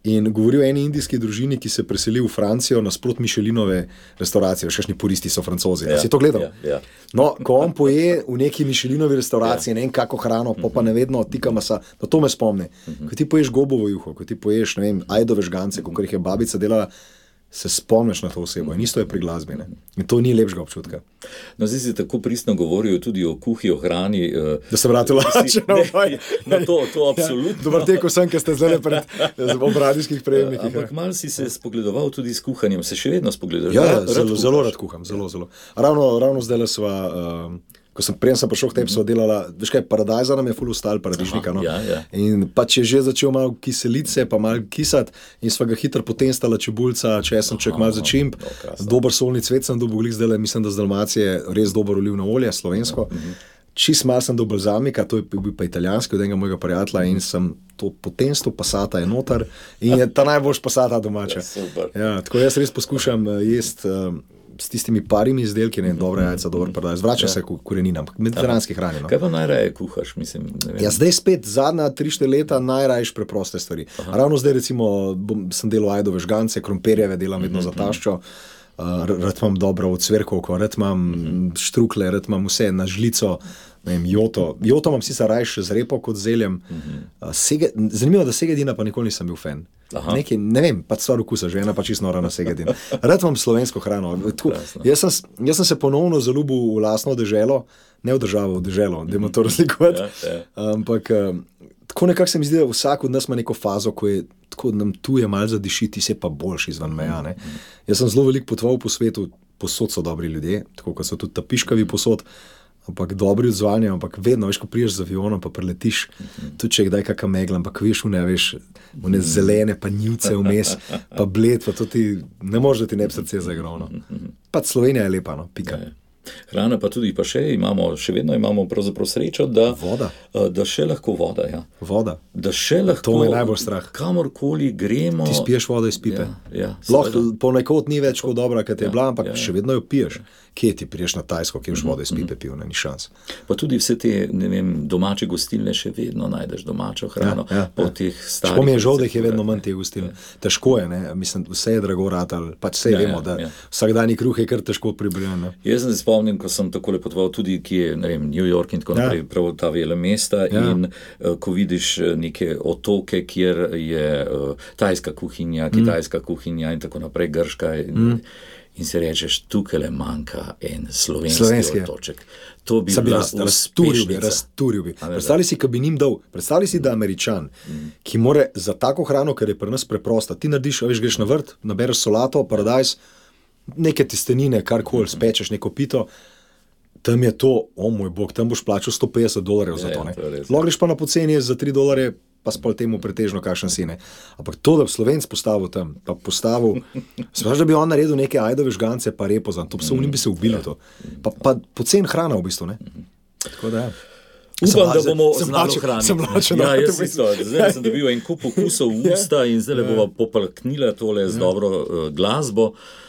In govoril o eni indijski družini, ki se preseli v Francijo nasprot Michelinove restauracije. Veš, kakšni puristi so Francozi. Ja, si to gledal? Ja, ja. No, ko on poje v neki Michelinovi restauraciji, ja. ne vem kako hrano, pa, pa ne vedno tika masa, no to me spomni. Uh-huh. Ko ti poješ gobovo juho, ko ti poješ, ne vem, ajdove žgance, kot jih je babica delala, se spomniš na to osebo in isto je pri glasbi. Ne? In to ni lepšega občutka. No, zdaj si tako pristno govorijo tudi o kuhi, o hrani. Uh, da se vrati lače. No, no, to, to absolutno. Ja, dobar teko sem, ker ste zdaj pred obradijskih prejemnikih. Ampak malo si se spogledoval tudi s kuhanjem, se še vedno spogledoval. Ja, rad, zelo, zelo rad kuham, zelo, zelo. Ravno, ravno zdaj sva... Uh, Ko sem prej sem prišel k tebi, sva delala, veš kaj, paradajza nam je ful ustal, paradižnika, no. Ja, ja. In pa če je že začel malo kiselice, pa malo kisat in sva ga hitro potenstala čebulca, česenček, malo začimb, no, dober solni cvet sem dobil, glih zdaj, mislim, da z Dalmacije res dober olivno olje, slovensko. Ja, čist malo sem dobil balzamika, to je bil pa italijanski od enega mojega prijatelja in sem to potensto pasata je notar in je ta najboljš pasata domača. Ja, super. Ja, tako jaz res poskušam jesti uh, s tistimi parimi izdelki, ne, dobre jajca, dober paradajz. Zvračam ja. se k koreninam, mediteranski hrani. No. Kaj pa najraje kuhaš, mislim? Ne vem. Ja, zdaj spet zadnja tri štiri leta najraješ preproste stvari. Aha. Ravno zdaj recimo bom, sem delal ajdove žgance, krompirjeve delam vedno mm-hmm. za taščo. Uh, rad imam dobro ocvirkovko, rad imam mm-hmm. štrukle, rad imam vse na žlico, ne vem, joto. Joto imam sicer rajš z repo kot zeljem. Mm-hmm. Uh, sege, zanimivo, da segedina pa nikoli nisem bil fan. Neki, ne vem, pa stvar okusa, že ena pa čisto nora na segedin. Rad imam slovensko hrano. Tku, jaz, sem, jaz sem se ponovno zaljubil v lastno deželo, ne v državo, v deželo, da imamo to razlikovati. Ja, ja. Ampak tako nekako se mi zdi, da vsak od nas ima neko fazo, ko je tako nam tu je malo zadišiti, se pa boljši izvan meja. Ne? Jaz sem zelo veliko potoval po svetu, posod so dobri ljudje, tako kot so tudi ta piškavi posod, ampak dobri odzvanja, ampak vedno, veš, ko priješ z avionom, pa preletiš, tudi če je kdaj kakšna megla, ampak veš, vne, veš, vne zelene, pa njivce vmes, pa bled, pa to ti, ne može, da ti ne bi srce zaigral. Pa Slovenija je lepa, no, pika. Hrana pa tudi, pa še imamo, še vedno imamo pravzaprav srečo, da, voda. da še lahko voda, ja. Voda. Da še lahko, to me najbolj strah. Kamorkoli gremo. Ti spiješ vodo iz pipe. Ja, ja, lahko ponekod ni več kot dobra, kad je ja, bila, ampak ja, ja. še vedno jo piješ. Kje ti priješ na Tajsko, kje už vodo iz pipe pil, ne, ni šans. Pa tudi vse te, ne vem, domače gostilne še vedno najdeš domačo hrano. Ja, ja, po ja. teh starih. Ško mi je žal, da jih je vedno manj teh gostiln. Ja. Težko je, ne, mislim, vse je drago ratal, pač vse ja, vemo, da ja. vsakdanji kruh je kar težko približen. Jaz sem se spomnim, ko sem takole potoval tudi, ki je, ne vem, New York in tako naprej, ja. prav ta vele mesta ja. in uh, ko vidiš neke otoke, kjer je uh, tajska kuhinja, kitajska mm. kuhinja in tako naprej, grška in, mm. in si rečeš, tukaj le manjka en slovenski, slovenski otoček. To bi bila uspešnica. Razturil bi. Predstavljaj si, ko bi njim dal, predstavljaj si, da Američan, mm. ki more za tako hrano, ker je pri nas preprosta, ti narediš, veš, greš na vrt, nabereš solato, paradajz, neke testenine, karkoli, mm. spečeš neko pito, tam je to, o moj bog, tam boš plačal sto petdeset dolarjev za to. Lahko greš pa na poceni za tri dolarje, pa spal temu pretežno kakšen si ne. Ampak to, da bi Slovenc postavil tam, pa postavil, spraš, da bi on naredil neke ajdove žgance, pa repozan, to psov, njim bi se ubilo to. Pa, pa pocen hrana v bistvu, ne. Tako da ja. Upam, da bomo znali hraniti. Sem lačen. Ja, jaz isto. Zdaj sem dobil en kup okusov v usta in zdaj bomo popalknila tole z dobro uh, glasbo.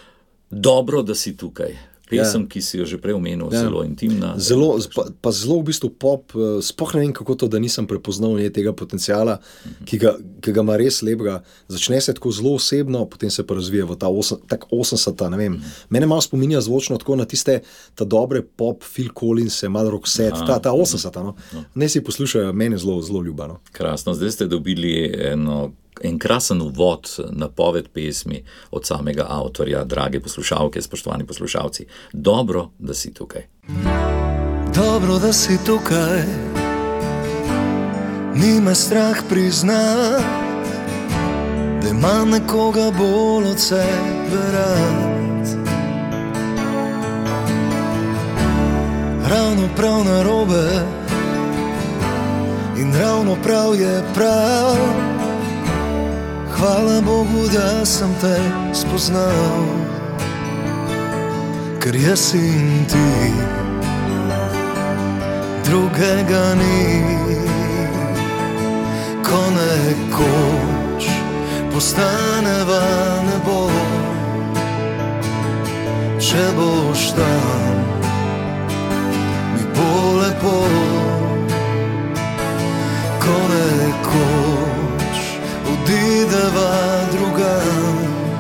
Dobro, da si tukaj. Pesem, ja. ki si jo že prej omenil, ja. zelo intimna. Zelo, pa, pa zelo v bistvu pop, sploh ne vem, kako to, da nisem prepoznal nje tega potencijala, uh-huh. ki, ga, ki ga ima res lepega. Začne se tako zelo osebno, potem se pa razvije v ta osem, tak osemdeseta, ne vem. Uh-huh. Mene malo spominja zvočno tako na tiste ta dobre pop, Phil Collins, malo Roxette, ta, ta osemdeseta. No. Uh-huh. Ne si poslušajo, mene zelo, zelo ljubano. Krasno, zdaj ste dobili eno en krasen uvod, napoved pesmi od samega avtorja, drage poslušalke, spoštovani poslušalci. Dobro, da si tukaj. Dobro, da si tukaj, ni me strah priznat, da imam nekoga bolj od sebe rad. Ravno prav narobe in ravno prav je prav. Hvala Bogu, da sem te spoznal, ker jaz in ti drugega ni. Ko nekoč postaneva nebo, če boš tam, mi bo lepo. Ko nekoč odide odideva drugam,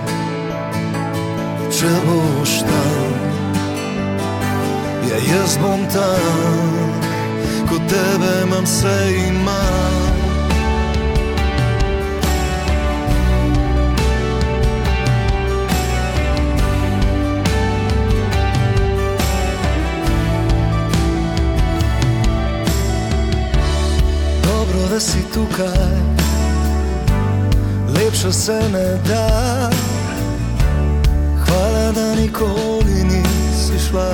če boš tam, ja jaz bom tam, ko tebe imam, vse imam. Da si tukaj, lepše se ne da. Hvala, da nikoli nisi šla.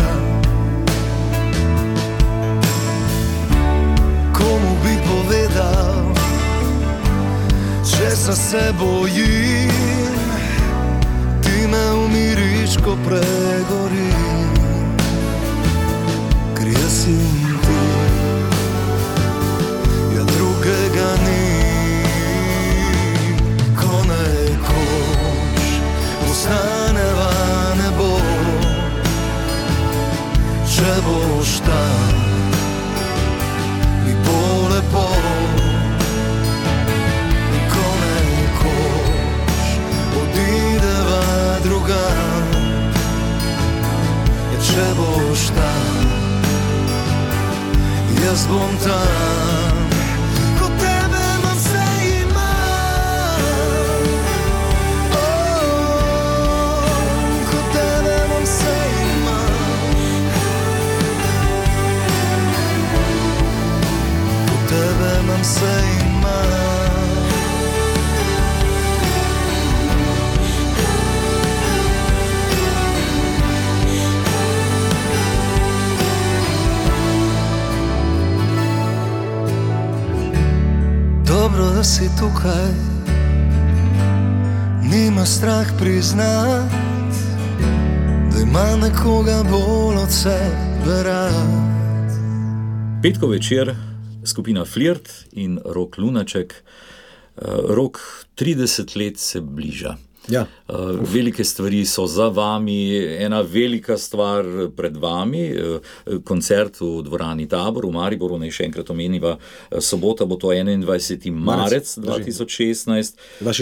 Komu bi povedal, česa se bojim, ti me umiriš, ko pregorim, ker jaz sem ti. Drugega ni, ko nekoč postaneva nebo, če boš tam, mi bo lepo. Ko nekoč odideva drugam, če boš tam, jaz bom tam. Se ima. Dobro, da si tukaj, nima strah priznat, da ima nekoga bolj od sebe rad. Petkov večer, skupina Flirt in Rok Lunaček. Rok, trideset let se bliža. Ja. Velike stvari so za vami, ena velika stvar pred vami, koncert v dvorani Tabor v Mariboru, naj še enkrat omeniva, sobota bo to enaindvajseti marec dva tisoč šestnajst.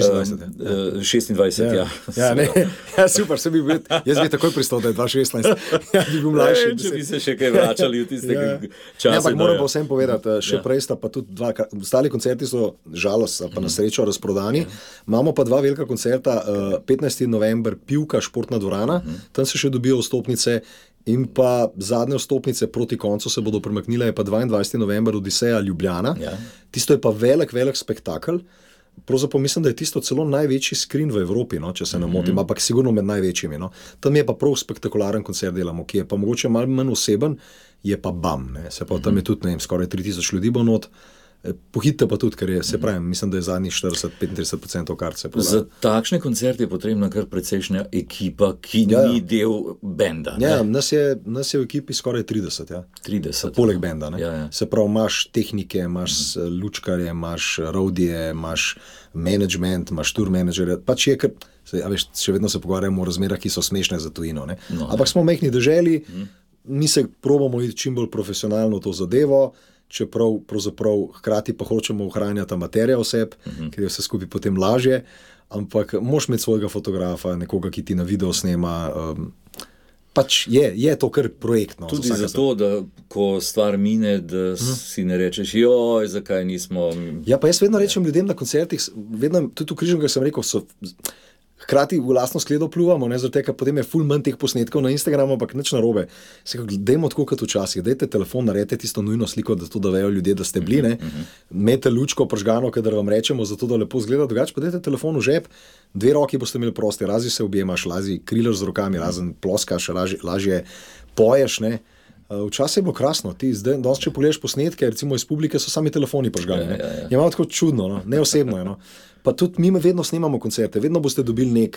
šestindvajset, ja. Ja, ne, ja, super, se bi bil, jaz bi takoj pristal, da je dva šestnajst. Ja, bi bil mlajši. Če bi se še kaj vračali v tistega ja. časa. Ja, ampak moram pa vsem povedati, še ja. prej sta pa tudi dva, ostali koncerti so žalost, pa na srečo razprodani. Ja. Imamo pa dva velika koncerta, petnajsti november Pivka, športna dvorana, tam se še dobijo vstopnice in pa zadnje vstopnice proti koncu se bodo premaknile, je pa dvaindvajseti november Odiseja Ljubljana. Ja. Tisto je pa velik, velik spektakel. Pravzaprav mislim, da je tisto celo največji skrin v Evropi, no, če se ne motim, ampak sigurno med največjimi. No. Tam je pa prav spektakularen koncert delamo, ki je pa mogoče malo manj oseben, je pa bam. Ne. Se pa tam je tudi, ne vem, skoraj tri tisoč ljudi bo not. Pohitite pa tudi, ker je, se pravim, mislim, da je zadnjih štirideset do petintrideset procentov kart se prodaja. Za takšne koncerte je potrebna kar precejšnja ekipa, ki ja, ni del benda. Ja, nas je, nas je v ekipi skoraj trideset, ja. trideset. Poleg benda, ne. Ja, ja. Se pravi, imaš tehnike, imaš lučkarje, imaš roadije, imaš management, imaš tour menedžerje, pač je kar, a veš, še vedno se pogovarjamo o razmerah, ki so smešne za tujino, ne. No, ampak smo majhni deželi, hmm. mi se probamo iti čim bolj profesionalno v to zadevo, čeprav pravzaprav hkrati pa hočemo ohranjati amaterja oseb, uh-huh. ker je vse skupaj potem lažje, ampak moš imeti svojega fotografa, nekoga, ki ti na video snema, um, pač je, je to kar projektno. Tudi za zato, da ko stvar mine, da uh-huh. si ne rečeš, joj, zakaj nismo... Ja, pa jaz vedno rečem ljudem na koncertih, vedno, tudi v Križanku sem rekel, so... Hkrati v lastno skledo pluvamo, ne, zato ker potem je ful manj teh posnetkov na Instagramu, ampak nič narobe. Se kako, dajmo tako kot včasih, dajte telefon, naredite tisto nujno sliko, da to da vejo ljudje, da ste bili, ne. Imejte lučko pržgano, kadar vam rečemo, zato da lepo zgleda, drugače pa dajte telefon v žep, dve roki boste imeli proste, razi se objemaš, lazi krilaš z rokami, razen ploskaš, lažje, lažje poješ, ne. Včasih je bilo krasno, ti zdaj, danes, če pogledaš posnetke, recimo iz publike, so sami telefoni pržgani, ne. Ja, ja, ja. Je malo tako čudno, no, neosebno je, no. Pa tudi mi vedno snemamo koncerte, vedno boste dobili nek,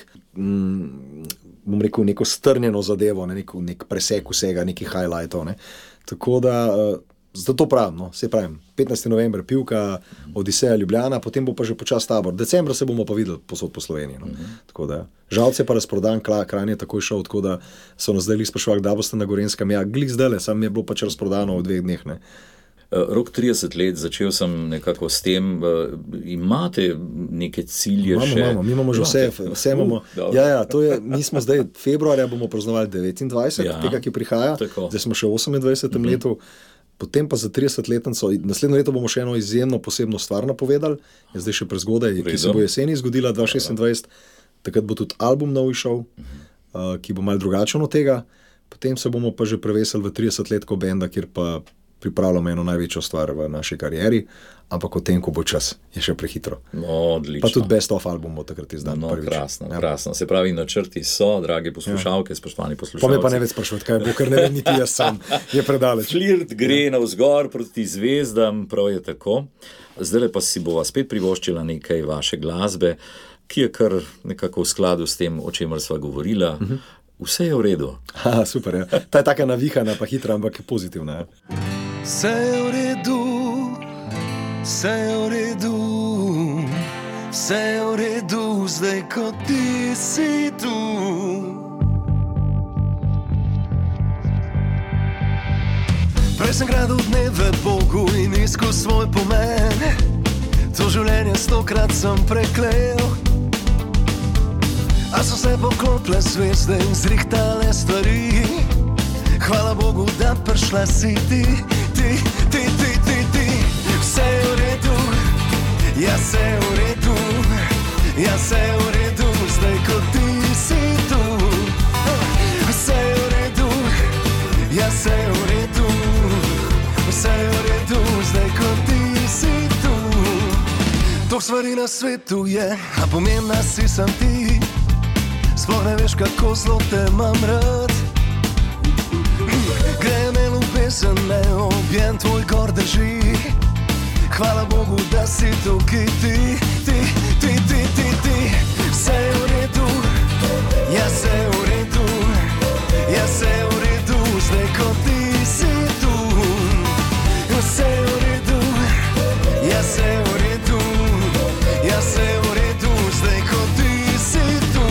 mm, bom rekel, neko strnjeno zadevo, ne, nek, nek presek vsega, neki highlightov, ne. Tako da, uh, zato pravim, no, se pravim, petnajsti november Pivka, Odiseja Ljubljana, potem bo pa že počas Tabor. Decembra se bomo pa videli posod po Sloveniji, no. Uh-huh. Tako da, Žalce pa razprodan, Kranj je takoj šel, tako da so nas zdaj sprašvali, da boste na Gorenjskem, ja, glih zdajle, sam je bilo pač razprodano v dveh dneh, ne. Rok trideset let, začel sem nekako s tem, imate neke cilje imamo, še? Imamo, mi imamo že vse, vse imamo. Uh, ja, ja, to je, mi smo zdaj, februarja bomo praznovali devetindvajset, ja, tega, ki prihaja, tako. Zdaj smo še v osemindvajsetem uh-huh. letu, potem pa za tridesetletnico, naslednjo leto bomo še eno izjemno posebno stvar napovedali, je zdaj še prezgodaj, ki se bo jeseni zgodila dva tisoč šestindvajset, takrat bo tudi album nov išel, uh-huh. uh, ki bo malo drugačen od tega, potem se bomo pa že prevesili v trideset let ko benda, kjer pa pripravljamo eno največjo stvar v naši karieri, ampak o tem, ko bo čas, je še prehitro. No, odlično. Pa tudi best of album bo takrat izdan. No, prvič. krasno, ja. krasno. Se pravi, načrti so, dragi poslušalke, ja. spoštovani poslušalci. Pa me pa ne več sprašovati, kaj bo, ker ne vem niti jaz sam, je predaleč. Flirt gre ja. navzgor proti zvezdam, prav je tako. Zdaj pa si bova spet privoščila nekaj vaše glasbe, ki je kar nekako v skladu s tem, o čemer sva govorila. Uh-huh. Vse je v redu. Ha, super, ja. Ta je taka navihana, pa hitra, ampak pozitivna. Ja. Vse je v redu, vse je v redu, vse je v redu, zdaj ko ti si tu. Prej sem gradil dneve Bogu in iskal svoj pomen, to življenje stokrat sem preklel. A so se poklopile zvezde in zrihtale stvari. Hvala Bogu, da prišla si ti, ti, ti, ti, ti, ti. Vse je v redu, ja vse je v redu, ja vse je v redu, zdaj ko ti si tu. Vse je v redu, ja vse je v redu, vse je v redu, zdaj ko ti si tu. Toh stvari na svetu je, a pomembna si sam ti. Sploh ne veš, kako zelo te imam rad. Gre me ljubezen, me objem tvoj gor drži. Hvala Bogu, da si tukaj ti, ti, ti, ti, ti, ti. Vse je v redu, ja vse je v redu, ja vse je v redu, zdaj ko ti si tu. Vse je v redu, ja vse je v redu, ja vse je v redu, zdaj ko ti si tu.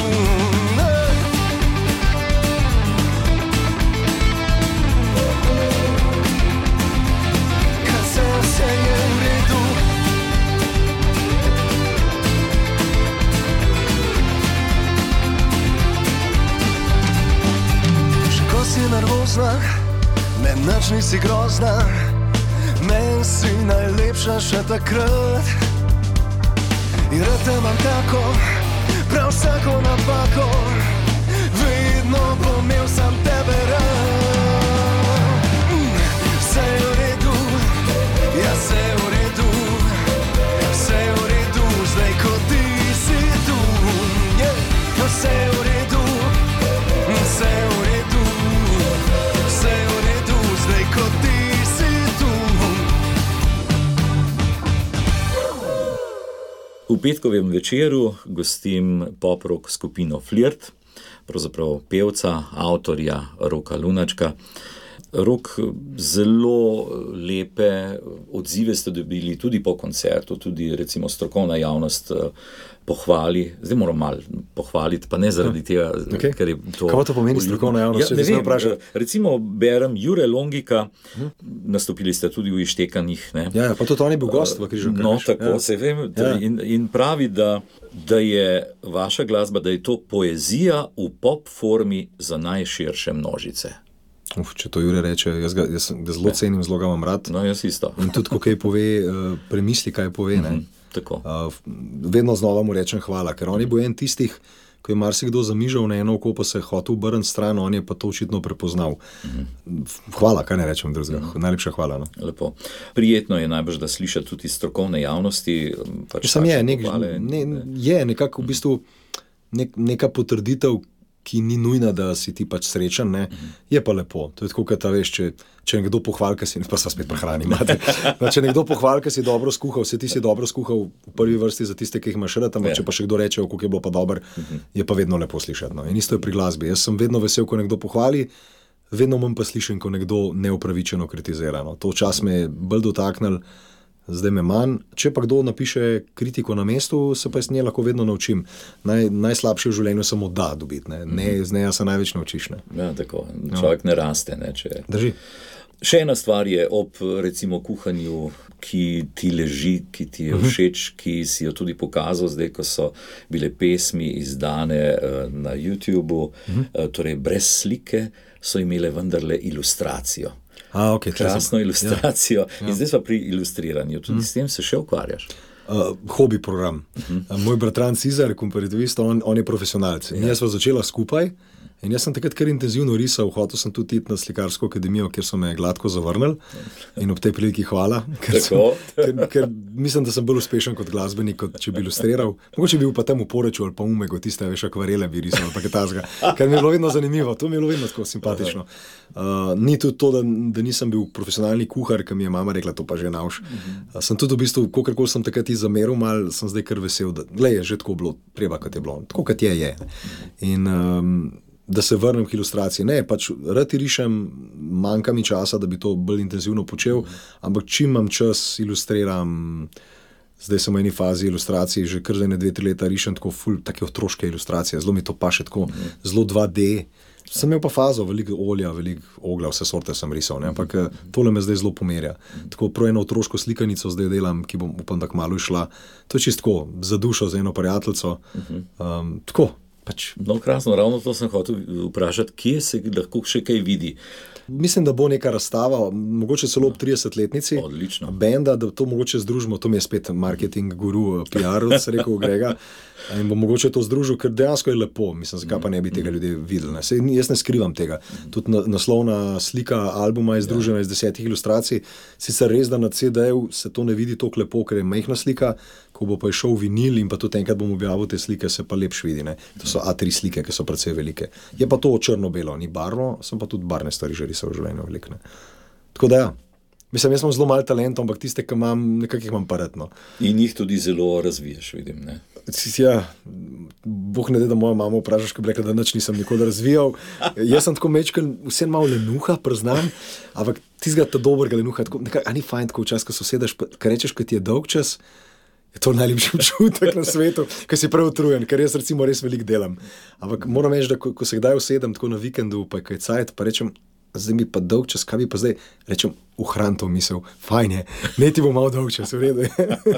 Nervozna, ne nič nisi grozna, men si najlepša še takrat. In rad te imam tako, prav vsako napako, vedno bom imel sam tebe rad. Vse je v redu, ja vse je v redu, vse je v redu, zdaj ko ti si tu. Yeah. Vse je v redu, vse je v redu, vse je v redu, zdaj ko ti si tu. V petkovem večeru gostim pop-rock skupino Flirt, pravzaprav pevca, avtorja Roka Lunačka. Rok, zelo lepe odzive ste dobili tudi po koncertu, tudi recimo strokovna javnost pohvali. Zdaj moram malo pohvaliti, pa ne zaradi tega, okay. ker je to... Kaj to pomeni strokovna javnost? Ja, ne vem, recimo berem Jure Longika, hm? nastopili ste tudi v Ištekanjih. Ne? Ja, pa tudi on je bil gost v Križankrajih. No, tako, ja. se vem. Ja. In, in pravi, da, da je vaša glasba, da je to poezija v pop formi za najširše množice. Uf, če to Jure reče, jaz ga, jaz ga zelo cenim, zelo ga imam rad. No, jaz isto. In tudi, ko kaj pove, premisli, kaj pove. Ne? Mm-hmm, tako. Vedno znova mu rečem hvala, ker on je bil en tistih, ko je marsikdo zamižal na eno oko, pa se je hotel obrniti stran, on je pa to očitno prepoznal. Mm-hmm. Hvala, kaj ne rečem drugega. Mm-hmm. Najlepša hvala. No? Lepo. Prijetno je najbrž, da sliša tudi strokovne javnosti. Pač Sam je, nek, ne, je nekako v bistvu nek, neka potrditev, ki ni nujna, da si ti pač srečen, ne, je pa lepo. To je tako, kot veš, če, če nekdo pohvali, ka si, pa sva spet prehrani, imate. Če nekdo pohvali, ka si dobro skuhal, se ti si dobro skuhal v prvi vrsti za tiste, ki jih imaš rad, ampak če pa še kdo reče, kako je bilo pa dober, je pa vedno lepo slišati. No. In isto je pri glasbi. Jaz sem vedno vesel, ko nekdo pohvali, vedno manj pa slišim, ko nekdo neupravičeno kritizira. No. To čas me je bolj dotaknil, zdaj me manj. Če pa kdo napiše kritiko na mestu, se pa iz nje lahko vedno naučim. Naj, najslabše v življenju samo da dobiti, ne, ne z neja se največ naučiš. Ne. Ja, tako. Človek no. ne raste. Ne, če... Drži. Še ena stvar je ob recimo kuhanju, ki ti leži, ki ti je všeč, ki si jo tudi pokazal zdaj, ko so bile pesmi izdane na YouTubeu, torej brez slike, so imele vendarle ilustracijo. A, okay, Krasno ilustracijo. Ja, ja. In zdaj pa pri ilustriranju. Tudi mm. s tem se še ukvarjaš. Uh, hobi program. Uh-huh. Uh, moj bratran Cizar, komparativist, on, on je profesionalc. In ja. jaz sva začela skupaj. In jaz sem takrat kar intenzivno risal, hotel sem tudi iti na slikarsko akademijo, kjer so me gladko zavrnili. In ob tej priliki hvala, ker, sem, ker, ker mislim, da sem bolj uspešen kot glasbenik, kot če bi ilustriral. Mogoče bi bil pa tam v Poreču ali pa Umegu, tiste veš akvarele bi risal, ali pa kaj tazga. Ker mi je bilo vedno zanimivo, to mi je bilo vedno tako simpatično. Uh, ni tudi to, da, da nisem bil profesionalni kuhar, ki mi je mama rekla, to pa že nauč. Uh, sem tudi v bistvu, kolikor sem takrat zameril mal, sem zdaj kar vesel, da glej, je že tako bilo, treba, kot je bilo. Tako, kot je, je. In um, da se vrnem k ilustraciji. Ne, pač rad rišem, manjka mi časa, da bi to bolj intenzivno počel, ampak čim imam čas, ilustriram. Zdaj sem v eni fazi ilustracij, že kar za ene dve, tri leta rišem tako ful, take otroške ilustracije, zelo mi to paše tako, zelo dva D. Sem imel pa fazo, veliko olja, veliko ogla, vse sorte sem risal, ne? Ampak tole me zdaj zelo pomerja. Tako prav eno otroško slikanico zdaj delam, ki bom upam, da kmalu išla. To je čisto tako, za dušo, za eno prijateljco. Um, tako. Pač. No, krasno, ravno to sem hotel vprašati, kje se lahko še kaj vidi? Mislim, da bo neka razstava, mogoče celo ob tridesetletnici benda, da to mogoče združimo, to mi je spet marketing guru, P R, se rekel Grega, in bo mogoče to združil, ker dejansko je lepo, mislim, zakaj pa ne bi tega ljudje videli. Ne? Sej, jaz ne skrivam tega. Tudi na, naslovna slika albuma je združena ja. iz desetih ilustracij, sicer res, da na C D-ju se to ne vidi toliko lepo, ker je majhna slika, ko bo pa išel vinil in pa tudi enkrat bom objavil te slike, se pa lepš vidi. Ne? To so A tri slike, ki so precej velike. Je pa to črno-belo, ni barvno, sem pa tudi barvne stvari že risal v življenju veliko. Tako da ja. Mislim, jaz imam zelo malo talentov, ampak tiste, ki imam, nekako jih imam paretno. In jih tudi zelo razviješ, vidim, ne? Ja, Bog ne de, da moja mama vprašaš, ko bi rekla, da nič nisem nikoli razvijal. Jaz sem tako mečken, vse malo lenuha, priznam, ampak tistega ta dobrega lenuha, tako, nekaj, a ni fajn, tako včas, ko sosedaš, ko rečeš, ko ti je dolg čas, je to najlepši občutek na svetu, ko si prav utrujen, ker jaz recimo res veliko delam. Ampak moram reči, da ko, ko se kdaj usedem tako na vikendu, pa je kaj cajt, pa rečem, zdaj mi pa dolg čas, kaj bi pa zdaj, rečem, uhran to misel, fajn je, ne ti bo malo dolg čas, v redu.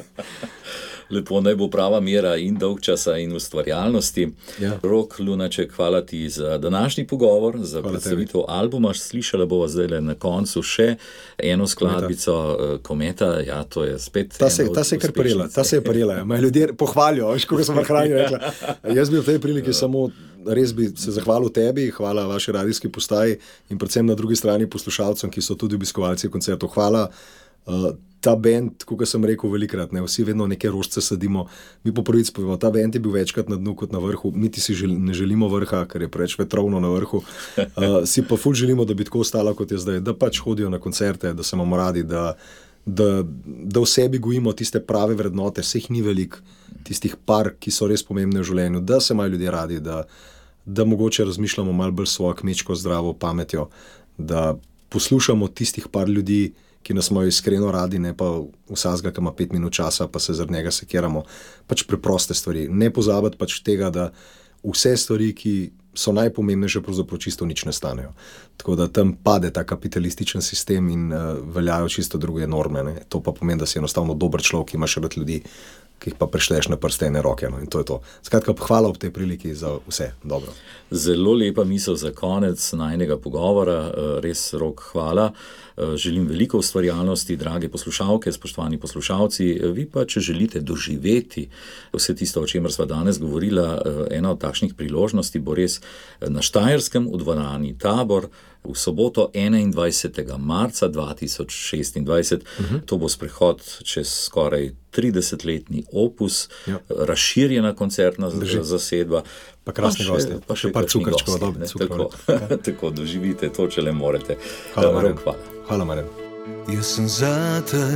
Lepo, naj bo prava mera in dolg časa in ustvarjalnosti. Ja. Rok Lunaček, hvala ti za današnji pogovor, za hvala predstavitev tebi. Albuma. Slišala bova zdaj na koncu še eno skladbico Kometa. Kometa. Ja, to je spet ta se, ta se je kar prijela, ta se je prijela. Ja. Ljudje pohvalijo, veš, kako sem vrhranil rekla. Jaz bi v tej priliki samo res bi se zahvalil tebi, hvala vaši radijski postaji in predvsem na drugi strani poslušalcem, ki so tudi obiskovalci koncertov. Hvala. Uh, ta band, kot sem rekel velikrat, ne, vsi vedno neke rožce sadimo, mi po prvič povemo, ta band je bil večkrat na dnu kot na vrhu, niti si žel, ne želimo vrha, ker je preveč vetrovno na vrhu, uh, si pa ful želimo, da bi tako ostala kot je zdaj, da pač hodijo na koncerte, da se imamo radi, da, da, da v sebi gojimo tiste prave vrednote, vseh ni veliko, tistih par, ki so res pomembne v življenju, da se imajo ljudje radi, da, da mogoče razmišljamo malo bolj svojo kmečko zdravo pametjo, da poslušamo tistih par ljudi, ki nas imajo iskreno radi, ne pa vsazga, ki ima pet minut časa, pa se zaradi njega sekiramo. Pač preproste stvari. Ne pozabiti pač tega, da vse stvari, ki so najpomembnejše, pravzaprav čisto nič ne stanejo. Tako da tam pade ta kapitalističen sistem in uh, veljajo čisto druge norme. Ne? To pa pomeni, da si enostavno dober človek, ki imaš rad ljudi, ki jih pa prešteješ na prstene roke. No? In to je to. Skratka, hvala ob tej priliki za vse. Dobro. Zelo lepa misel za konec najnega pogovora. Res, Rok, hvala. Želim veliko ustvarjalnosti, drage poslušalke, spoštovani poslušalci. Vi pa, če želite doživeti vse tisto, o čemer sva danes govorila, ena od takšnih priložnosti bo res na Štajerskem v dvorani Tabor v soboto enaindvajsetega marca dva tisoč šestindvajset. Uh-huh. To bo sprehod čez skoraj tridesetletni opus, ja. Razširjena koncertna Drži. zasedba. Pa krasni gosti, pa še par cukrčkov. Tako, tako doživite to, če le morete. Hvala, Marjan. Hvala. Hvala, Marjan. Jaz sem zate,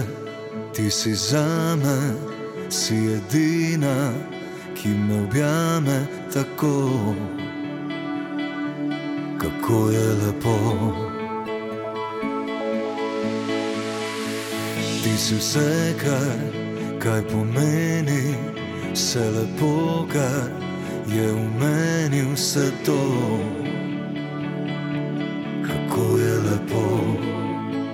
ti si zame, si edina, ki me objame tako, kako je lepo. Ti si vse, kar, kaj pomeni, vse lepo, kar je v meni vse to, kako je lepo.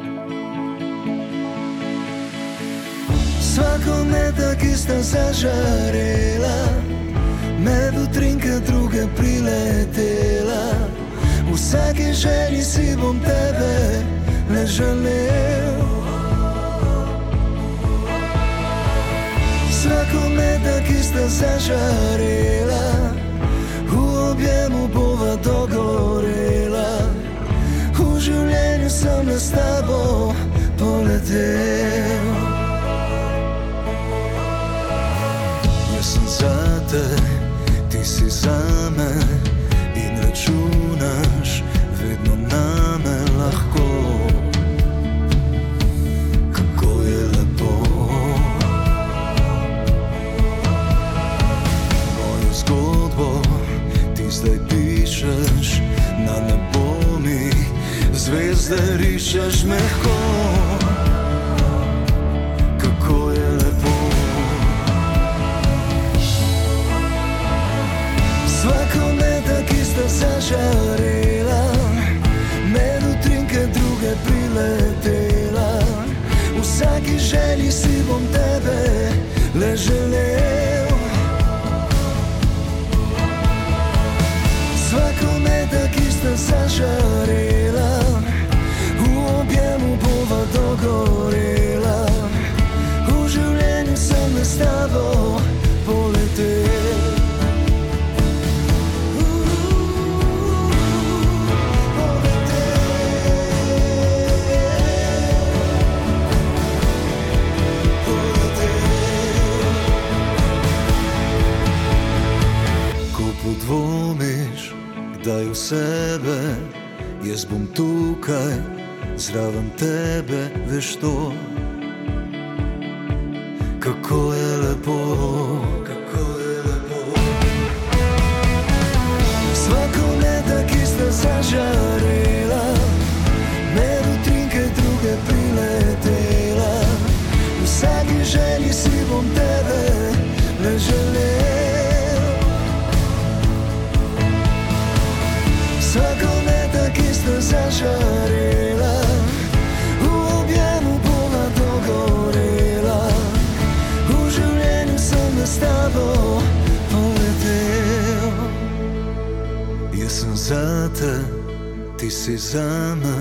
zažarela, med utrinke druge priletela. V vsaki želji si bom tebe le želel. Svakometa, ki sta zažarela, v objemu bova dogorela. V življenju sem le s tabo poletel. Jaz sem zate, ti si zame in računaš vedno name lahko. Kako je lepo. Mojo zgodbo ti zdaj pišeš, na nebo mi zvezde rišeš mehko. Kako je lepo. Svakometa, ki sta zažarela, med utrinke druge priletela. V vsaki želji si bom tebe le želel. Svakometa, ki sta zažarela, v objemu bova dogorela. V življenju sem le s tabo poletel. Podvomiš, kdaj v sebe, jaz bom tukaj, zraven tebe, veš to. Kako je lepo, kako je lepo. Svakometa, ki sta zažarela, med utrinke druge priletela. V vsaki želji si bom tebe le želel. Svakometa, ki sta zažarela, v objemu bova dogorela. V življenju sem le s tabo poletel. Jaz sem zate, ti si zame.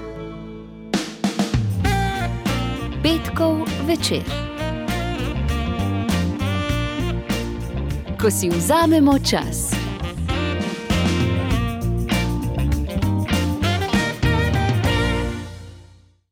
Petkov večer. Ko si vzamemo čas.